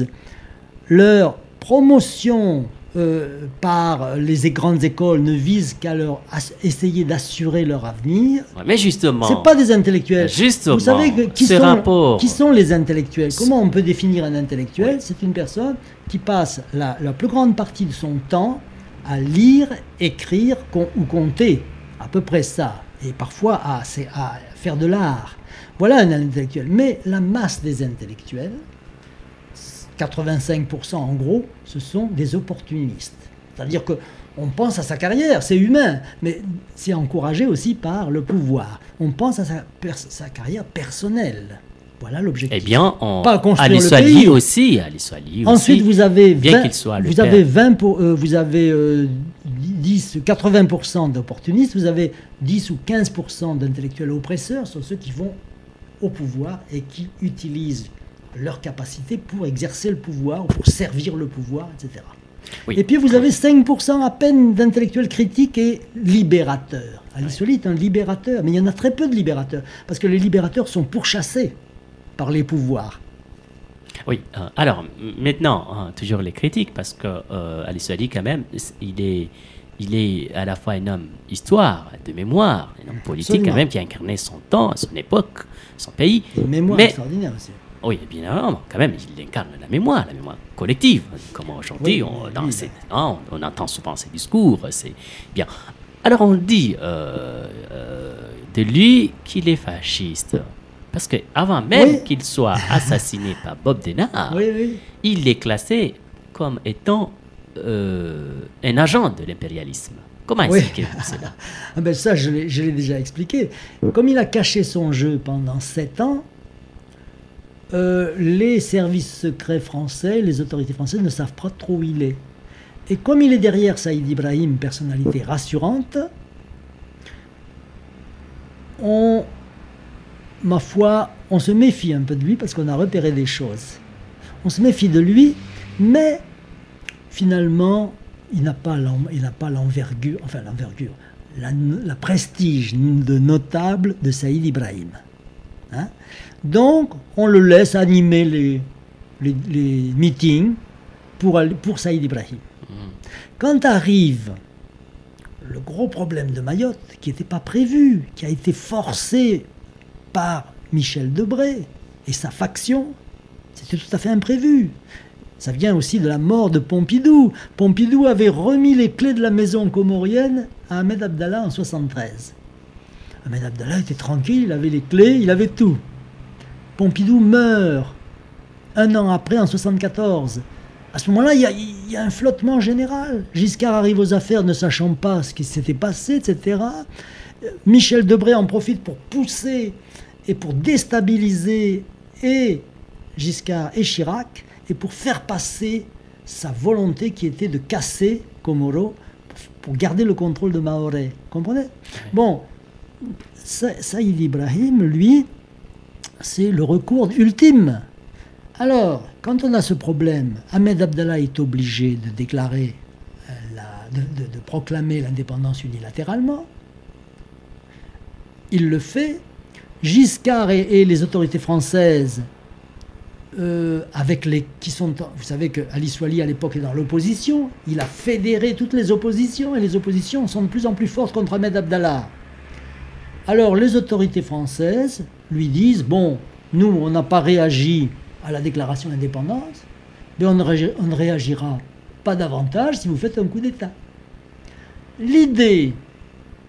leur promotion euh, par les grandes écoles, ne visent qu'à leur as- essayer d'assurer leur avenir. Ouais, mais justement, C'est pas des intellectuels. Justement, Vous savez que- qui, ce sont, rapport- qui sont les intellectuels? Comment on peut définir un intellectuel? C'est une personne qui passe la, la plus grande partie de son temps à lire, écrire com- ou compter. À peu près ça. Et parfois à, c'est à faire de l'art. Voilà un intellectuel. Mais la masse des intellectuels, quatre-vingt-cinq pour cent en gros, ce sont des opportunistes. C'est-à-dire que on pense à sa carrière, c'est humain, mais c'est encouragé aussi par le pouvoir. On pense à sa, pers- sa carrière personnelle. Voilà l'objectif. eh bien, on, Pas construire Ali le Soali pays. aussi, Ali Soali Ensuite, aussi, vous avez bien vingt, qu'il soit le vous père. avez vingt pour, euh, vous avez euh, dix, quatre-vingts pour cent d'opportunistes, vous avez dix ou quinze pour cent d'intellectuels oppresseurs, sont ceux qui vont au pouvoir et qui utilisent leur capacité pour exercer le pouvoir, ou pour servir le pouvoir, et cetera. Oui. Et puis vous avez cinq pour cent à peine d'intellectuels critiques et libérateurs. Ali Soali est un libérateur, mais il y en a très peu de libérateurs, parce que les libérateurs sont pourchassés par les pouvoirs. Oui, euh, alors m- maintenant, hein, toujours les critiques, parce que euh, Ali Soali, quand même, s- il est, il est à la fois un homme histoire, de mémoire, un homme politique, Absolument. quand même, qui a incarné son temps, son époque, son pays. Une mémoire Mais- extraordinaire aussi. Oui, bien évidemment, quand même, il incarne la mémoire, la mémoire collective. Comme aujourd'hui, Oui, on, oui, dans oui. ces- hein, on, on entend souvent ces discours. C'est bien. Alors on dit euh, euh, de lui qu'il est fasciste. Parce que avant même Oui. qu'il soit assassiné par Bob Denard, Oui, oui. il est classé comme étant euh, un agent de l'impérialisme. Comment Oui. expliquez-vous cela? Ah ben ça, je l'ai je l'ai déjà expliqué. Comme il a caché son jeu pendant sept ans, euh, les services secrets français, les autorités françaises ne savent pas trop où il est. Et comme il est derrière Saïd Ibrahim, personnalité rassurante, on, ma foi, on se méfie un peu de lui parce qu'on a repéré des choses. On se méfie de lui, mais finalement, il n'a pas l'en- il n'a pas l'envergure, enfin l'envergure, la, la prestige de notable de Saïd Ibrahim. Hein? Donc, on le laisse animer les, les, les meetings pour, aller- pour Saïd Ibrahim. Quand arrive le gros problème de Mayotte, qui n'était pas prévu, qui a été forcé par Michel Debré et sa faction, c'était tout à fait imprévu. Ça vient aussi de la mort de Pompidou. Pompidou avait remis les clés de la maison comorienne à Ahmed Abdallah en soixante-treize. Ahmed Abdallah était tranquille, il avait les clés, il avait tout. Pompidou meurt un an après, en soixante-quatorze. À ce moment-là, il y, a- il y a un flottement général. Giscard arrive aux affaires ne sachant pas ce qui s'était passé, et cetera. Euh, Michel Debré en profite pour pousser et pour déstabiliser et Giscard et Chirac, et pour faire passer sa volonté qui était de casser Komoro pour, pour garder le contrôle de Mahorais. Comprenez? Bon, Sa- Saïd Ibrahim, lui, c'est le recours ultime. Alors, quand on a ce problème, Ahmed Abdallah est obligé de déclarer, euh, la- de, de- de proclamer l'indépendance unilatéralement. Il le fait. Giscard et, et les autorités françaises, euh, avec les qui sont, vous savez que Ali Soali à l'époque est dans l'opposition. Il a fédéré toutes les oppositions et les oppositions sont de plus en plus fortes contre Ahmed Abdallah. Alors les autorités françaises lui disent, bon, nous on n'a pas réagi à la déclaration d'indépendance, mais on ne, ré- on ne réagira pas davantage si vous faites un coup d'État. L'idée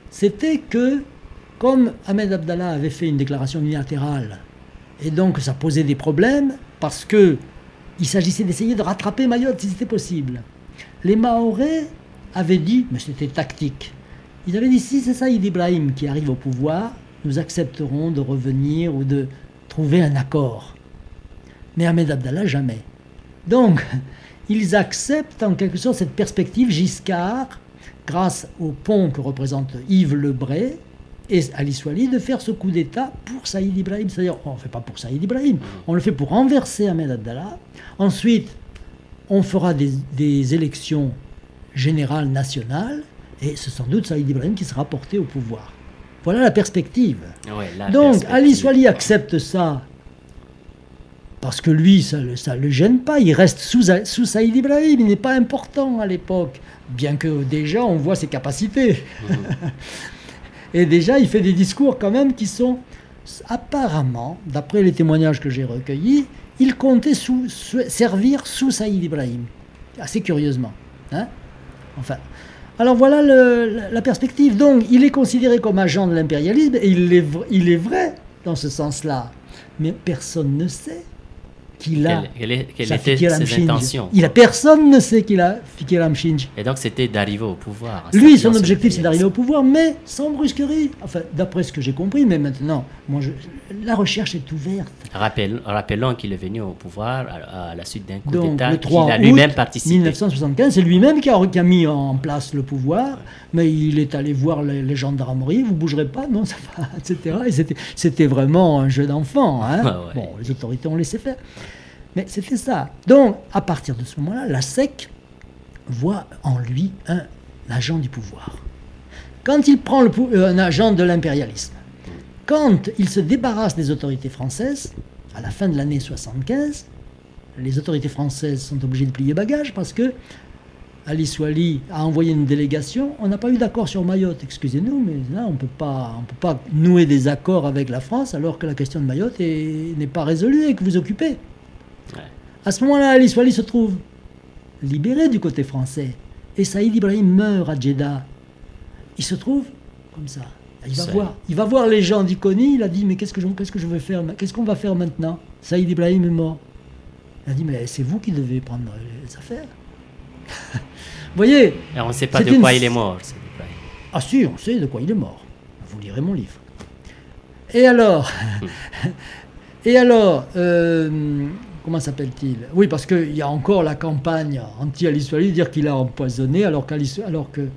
c'était que, comme Ahmed Abdallah avait fait une déclaration unilatérale, et donc ça posait des problèmes, parce que il s'agissait d'essayer de rattraper Mayotte si c'était possible. Les Mahorais avaient dit, mais c'était tactique, ils avaient dit, si c'est Saïd Ibrahim qui arrive au pouvoir, nous accepterons de revenir ou de trouver un accord. Mais Ahmed Abdallah, jamais. Donc, ils acceptent en quelque sorte cette perspective Giscard, grâce au pont que représente Yves Lebray et Ali Souali, de faire ce coup d'État pour Saïd Ibrahim. C'est-à-dire, on ne le fait pas pour Saïd Ibrahim, on le fait pour renverser Ahmed Abdallah. Ensuite, on fera des, des élections générales nationales, et c'est sans doute Saïd Ibrahim qui sera porté au pouvoir. Voilà la perspective. Ouais, la Donc, perspective. Ali Souali accepte ça, parce que lui, ça ne le gêne pas, il reste sous, sous Saïd Ibrahim, il n'est pas important à l'époque, bien que déjà on voit ses capacités. Mmh. Et déjà, il fait des discours quand même qui sont, apparemment, d'après les témoignages que j'ai recueillis, il comptait sous, sous, servir sous Saïd Ibrahim, assez curieusement. Hein, enfin, alors voilà le, la perspective. Donc, il est considéré comme agent de l'impérialisme, et il est, il est vrai dans ce sens-là. Mais personne ne sait qu'il a quelle, quelle, quelle sa était Fikir ses Amchinj. intentions. Il a, personne ne sait qu'il a Fikir Amchinj. Et donc c'était d'arriver au pouvoir. Lui, son objectif, c'est d'arriver au pouvoir, mais sans brusquerie. Enfin, d'après ce que j'ai compris, mais maintenant, moi, je, la recherche est ouverte. Rappel, rappelons qu'il est venu au pouvoir à, à la suite d'un coup Donc, d'État le qu'il trois a lui-même août participé. mille neuf cent soixante-quinze, c'est lui-même qui a, qui a mis en place le pouvoir, mais il est allé voir les, les gendarmeries, vous ne bougerez pas, non, ça va, et cetera. Et c'était, c'était vraiment un jeu d'enfant. Hein. Ah ouais. Bon, les autorités ont laissé faire. Mais c'était ça. Donc, à partir de ce moment-là, la S E C voit en lui un agent du pouvoir. Quand il prend le, euh, un agent de l'impérialisme, quand il se débarrasse des autorités françaises, à la fin de l'année soixante-quinze, les autorités françaises sont obligées de plier bagages parce que Ali Souali a envoyé une délégation. On n'a pas eu d'accord sur Mayotte, excusez-nous, mais là, on ne peut pas nouer des accords avec la France alors que la question de Mayotte est, n'est pas résolue et que vous occupez. Ouais. À ce moment-là, Ali Souali se trouve libéré du côté français. Et Saïd Ibrahim meurt à Jeddah. Il se trouve comme ça. Il va, voir, il va voir les gens d'Iconi. Il a dit, mais qu'est-ce que je, qu'est-ce que je vais faire? Qu'est-ce qu'on va faire maintenant? Saïd Ibrahim est mort. Il a dit, mais c'est vous qui devez prendre les affaires. Vous voyez? Et on ne sait pas de quoi une... il est mort. Ah si, on sait de quoi il est mort. Vous lirez mon livre. Et alors Et alors, euh, comment s'appelle-t-il? Oui, parce qu'il y a encore la campagne anti-Ali Souali, dire qu'il a empoisonné, alors, alors que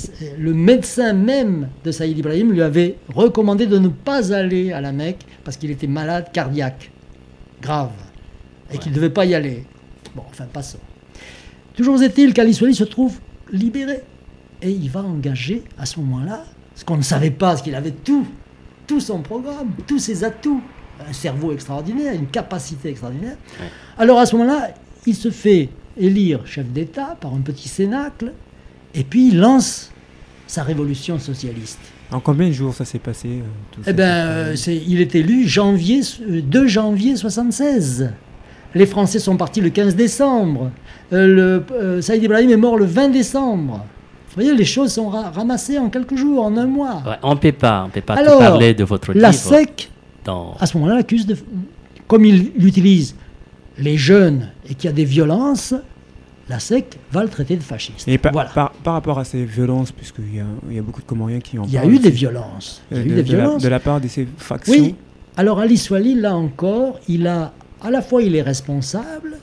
le médecin même de Saïd Ibrahim lui avait recommandé de ne pas aller à la Mecque parce qu'il était malade cardiaque, grave, et ouais. qu'il ne devait pas y aller. Bon, enfin, passons. Toujours est-il qu'Ali Souali se trouve libéré, et il va engager à ce moment-là, ce qu'on ne savait pas, parce qu'il avait tout, tout son programme, tous ses atouts, un cerveau extraordinaire, une capacité extraordinaire. Ouais. Alors à ce moment-là, il se fait élire chef d'État par un petit cénacle, et puis il lance sa révolution socialiste. En combien de jours ça s'est passé euh, tout Eh bien, euh, il est élu janvier, euh, deux janvier soixante-seize. Les Français sont partis le quinze décembre. Euh, le, euh, Saïd Ibrahim est mort le vingt décembre. Vous voyez, les choses sont ra- ramassées en quelques jours, en un mois. Ouais, on ne peut pas, on peut pas Alors, tout parler de votre la livre. S E C, dans... à ce moment-là, l'accuse de... Comme il utilise les jeunes et qu'il y a des violences, la S E C va le traiter de fasciste. Et par, voilà. par, par rapport à ces violences, puisqu'il y a, il y a beaucoup de Comoriens qui en parlent. Il y a eu des violences. Il y a de, eu des de violences. La, de la part de ces factions. Oui. Alors Ali Souali, là encore, il a, à la fois il est responsable,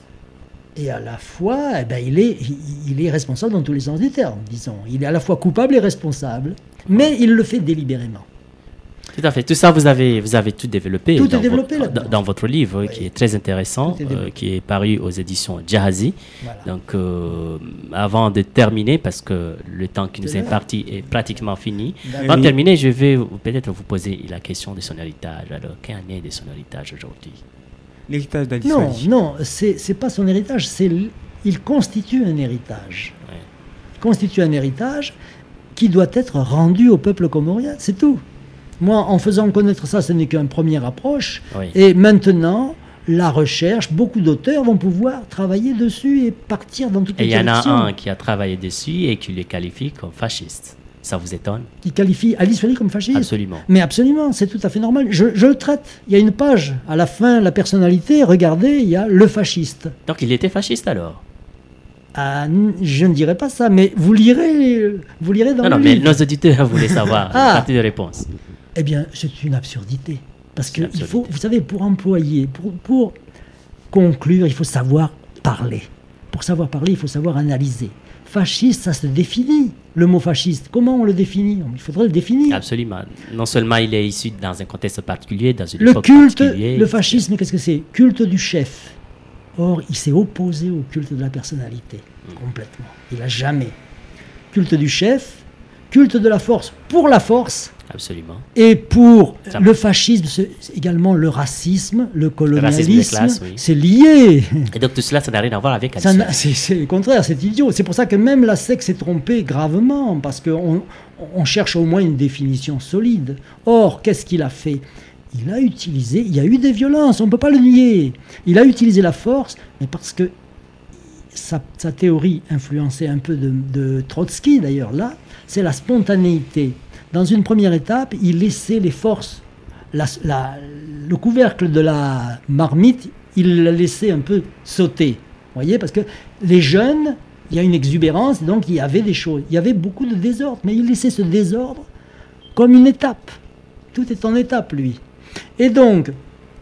et à la fois, eh ben, il, est, il, il est responsable dans tous les sens du terme, disons. Il est à la fois coupable et responsable, mais il le fait délibérément. Tout à fait. Tout ça, vous avez, vous avez tout développé, tout dans, est développé votre, dans, dans votre livre, oui. qui est très intéressant, est euh, qui est paru aux éditions Jahazi. Voilà. Donc, euh, avant de terminer, parce que le temps qui nous est imparti est pratiquement fini, avant de terminer, je vais peut-être vous poser la question de son héritage. Alors, quel en est de son héritage aujourd'hui? L'héritage d'Ali Non, Souali. non, c'est, c'est pas son héritage, c'est, il constitue un héritage. Ouais. Il constitue un héritage qui doit être rendu au peuple comorien, c'est tout. Moi, en faisant connaître ça, ce n'est qu'une première approche. Oui. Et maintenant, la recherche, beaucoup d'auteurs vont pouvoir travailler dessus et partir dans toutes les directions. Et il y en a un qui a travaillé dessus et qui le qualifie comme fasciste. Ça vous étonne? qui qualifie Alice Wally comme fasciste. Absolument. Mais absolument, c'est tout à fait normal. Je, je le traite. Il y a une page, à la fin, la personnalité, regardez, il y a le fasciste. Donc il était fasciste alors? Ah, n- je ne dirais pas ça, mais vous lirez, vous lirez dans Non, le non, mais livre. nos auditeurs voulaient savoir Ah. une partie de réponse. Eh bien, c'est une absurdité. Parce C'est que une il faut, absurdité. vous savez, pour employer, pour, pour conclure, il faut savoir parler. Pour savoir parler, il faut savoir analyser. Fasciste, ça se définit. Le mot fasciste, comment on le définit? Il faudrait le définir. Absolument. Non seulement il est issu dans un contexte particulier, dans une Le époque culte, particulière. le fascisme, qu'est-ce que c'est? Culte du chef. Or, il s'est opposé au culte de la personnalité, complètement. Il n'a jamais. Culte du chef, culte de la force pour la force, Absolument. et pour Ça- le fascisme, c'est également le racisme, le colonialisme, racisme de classe, oui. c'est lié. Et donc tout cela, ça n'a rien à voir avec Ça Alice n'a- Wally. c'est, c'est le contraire, c'est idiot. C'est pour ça que même la secte s'est trompée gravement, parce qu'on on cherche au moins une définition solide. Or, qu'est-ce qu'il a fait? Il a utilisé, il y a eu des violences, on ne peut pas le nier. Il a utilisé la force, mais parce que sa, sa théorie influencée un peu de, de Trotsky d'ailleurs, là, c'est la spontanéité. Dans une première étape, il laissait les forces, la- la- le couvercle de la marmite, il l'a laissé un peu sauter. Vous voyez, parce que les jeunes, il y a une exubérance, donc il y avait des choses. Il y avait beaucoup de désordre, mais il laissait ce désordre comme une étape. Tout est en étape, lui. Et donc,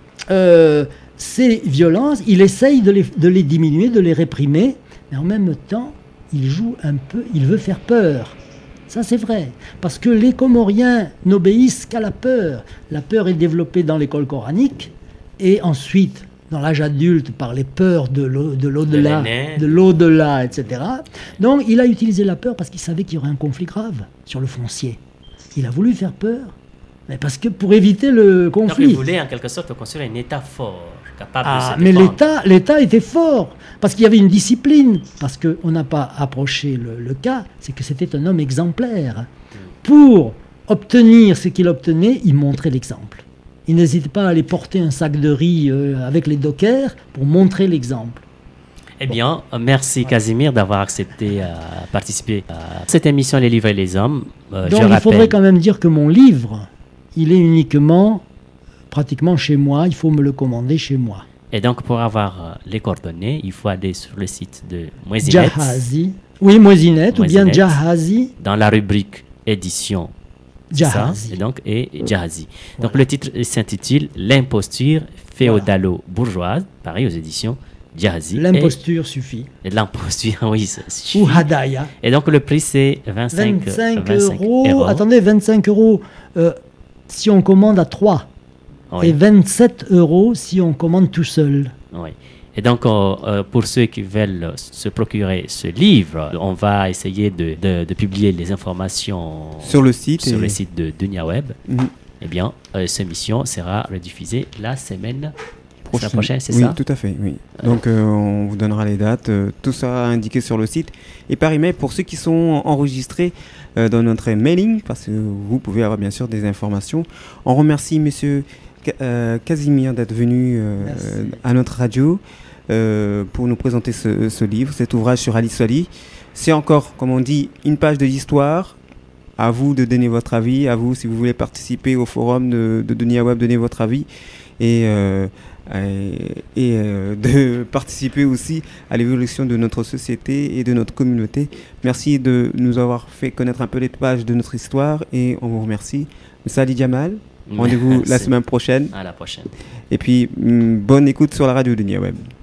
euh, ces violences, il essaye de les, de les diminuer, de les réprimer, mais en même temps, il joue un peu, il veut faire peur. Ça, c'est vrai. Parce que les Comoriens n'obéissent qu'à la peur. La peur est développée dans l'école coranique, et ensuite, dans l'âge adulte, par les peurs de l'au- de l'au-delà, De l'aîné. de l'au-delà, et cetera. Donc, il a utilisé la peur parce qu'il savait qu'il y aurait un conflit grave sur le foncier. Il a voulu faire peur, mais parce que pour éviter le Donc conflit. il voulait en quelque sorte construire un État fort, capable Ah, de se mais défendre. l'État, l'État était fort, parce qu'il y avait une discipline, parce qu'on n'a pas approché le, le cas, c'est que c'était un homme exemplaire. Pour obtenir ce qu'il obtenait, il montrait l'exemple. Il n'hésitait pas à aller porter un sac de riz euh, avec les dockers pour montrer l'exemple. Eh bien, euh, merci Casimir d'avoir accepté à participer à cette émission Les Livres et les Hommes. Euh, Donc je il faudrait rappelle, quand même dire que mon livre, il est uniquement, pratiquement chez moi, il faut me le commander chez moi. et donc pour avoir euh, les coordonnées, il faut aller sur le site de Moisinet, Jahazi, oui, Moisinet, ou bien Moisinet. Jahazi, dans la rubrique édition. c'est ça, Jahazi. et donc et Jahazi. Donc le titre s'intitule L'imposture féodalo-bourgeoise, pareil aux éditions Jahazi. L'imposture suffit. Et, et l'imposture, oui, ça suffit. Ou Hadaya. Et donc le prix c'est vingt-cinq, vingt-cinq vingt-cinq euros. euros. Attendez, vingt-cinq euros euh, si on commande à trois. Oui. Et vingt-sept euros si on commande tout seul. Oui. Et donc, euh, euh, pour ceux qui veulent se procurer ce livre, on va essayer de, de- de publier les informations Sur le site. sur et- le site de Dunia Web. Mhm. Eh bien, euh, cette émission sera rediffusée la semaine prochaine, Prochaine. prochaine c'est oui, ça? tout à fait, oui. Donc euh, on vous donnera les dates, euh, tout ça indiqué sur le site. Et par email, pour ceux qui sont enregistrés euh, dans notre mailing, parce que vous pouvez avoir bien sûr des informations. On remercie monsieur Ca- euh, Casimir d'être venu euh, Merci. à notre radio euh, pour nous présenter ce, ce livre, cet ouvrage sur Alice Wally. C'est encore, comme on dit, une page de l'histoire. À vous de donner votre avis, à vous si vous voulez participer au forum de, de Dunia Web, donner votre avis. Et... euh, et, et, euh, de participer aussi à l'évolution de notre société et de notre communauté. Merci de nous avoir fait connaître un peu les pages de notre histoire et on vous remercie. Monsieur Ali Jamal, rendez-vous la Merci. semaine prochaine À la prochaine. et puis mm, bonne écoute sur la radio Dunia Web.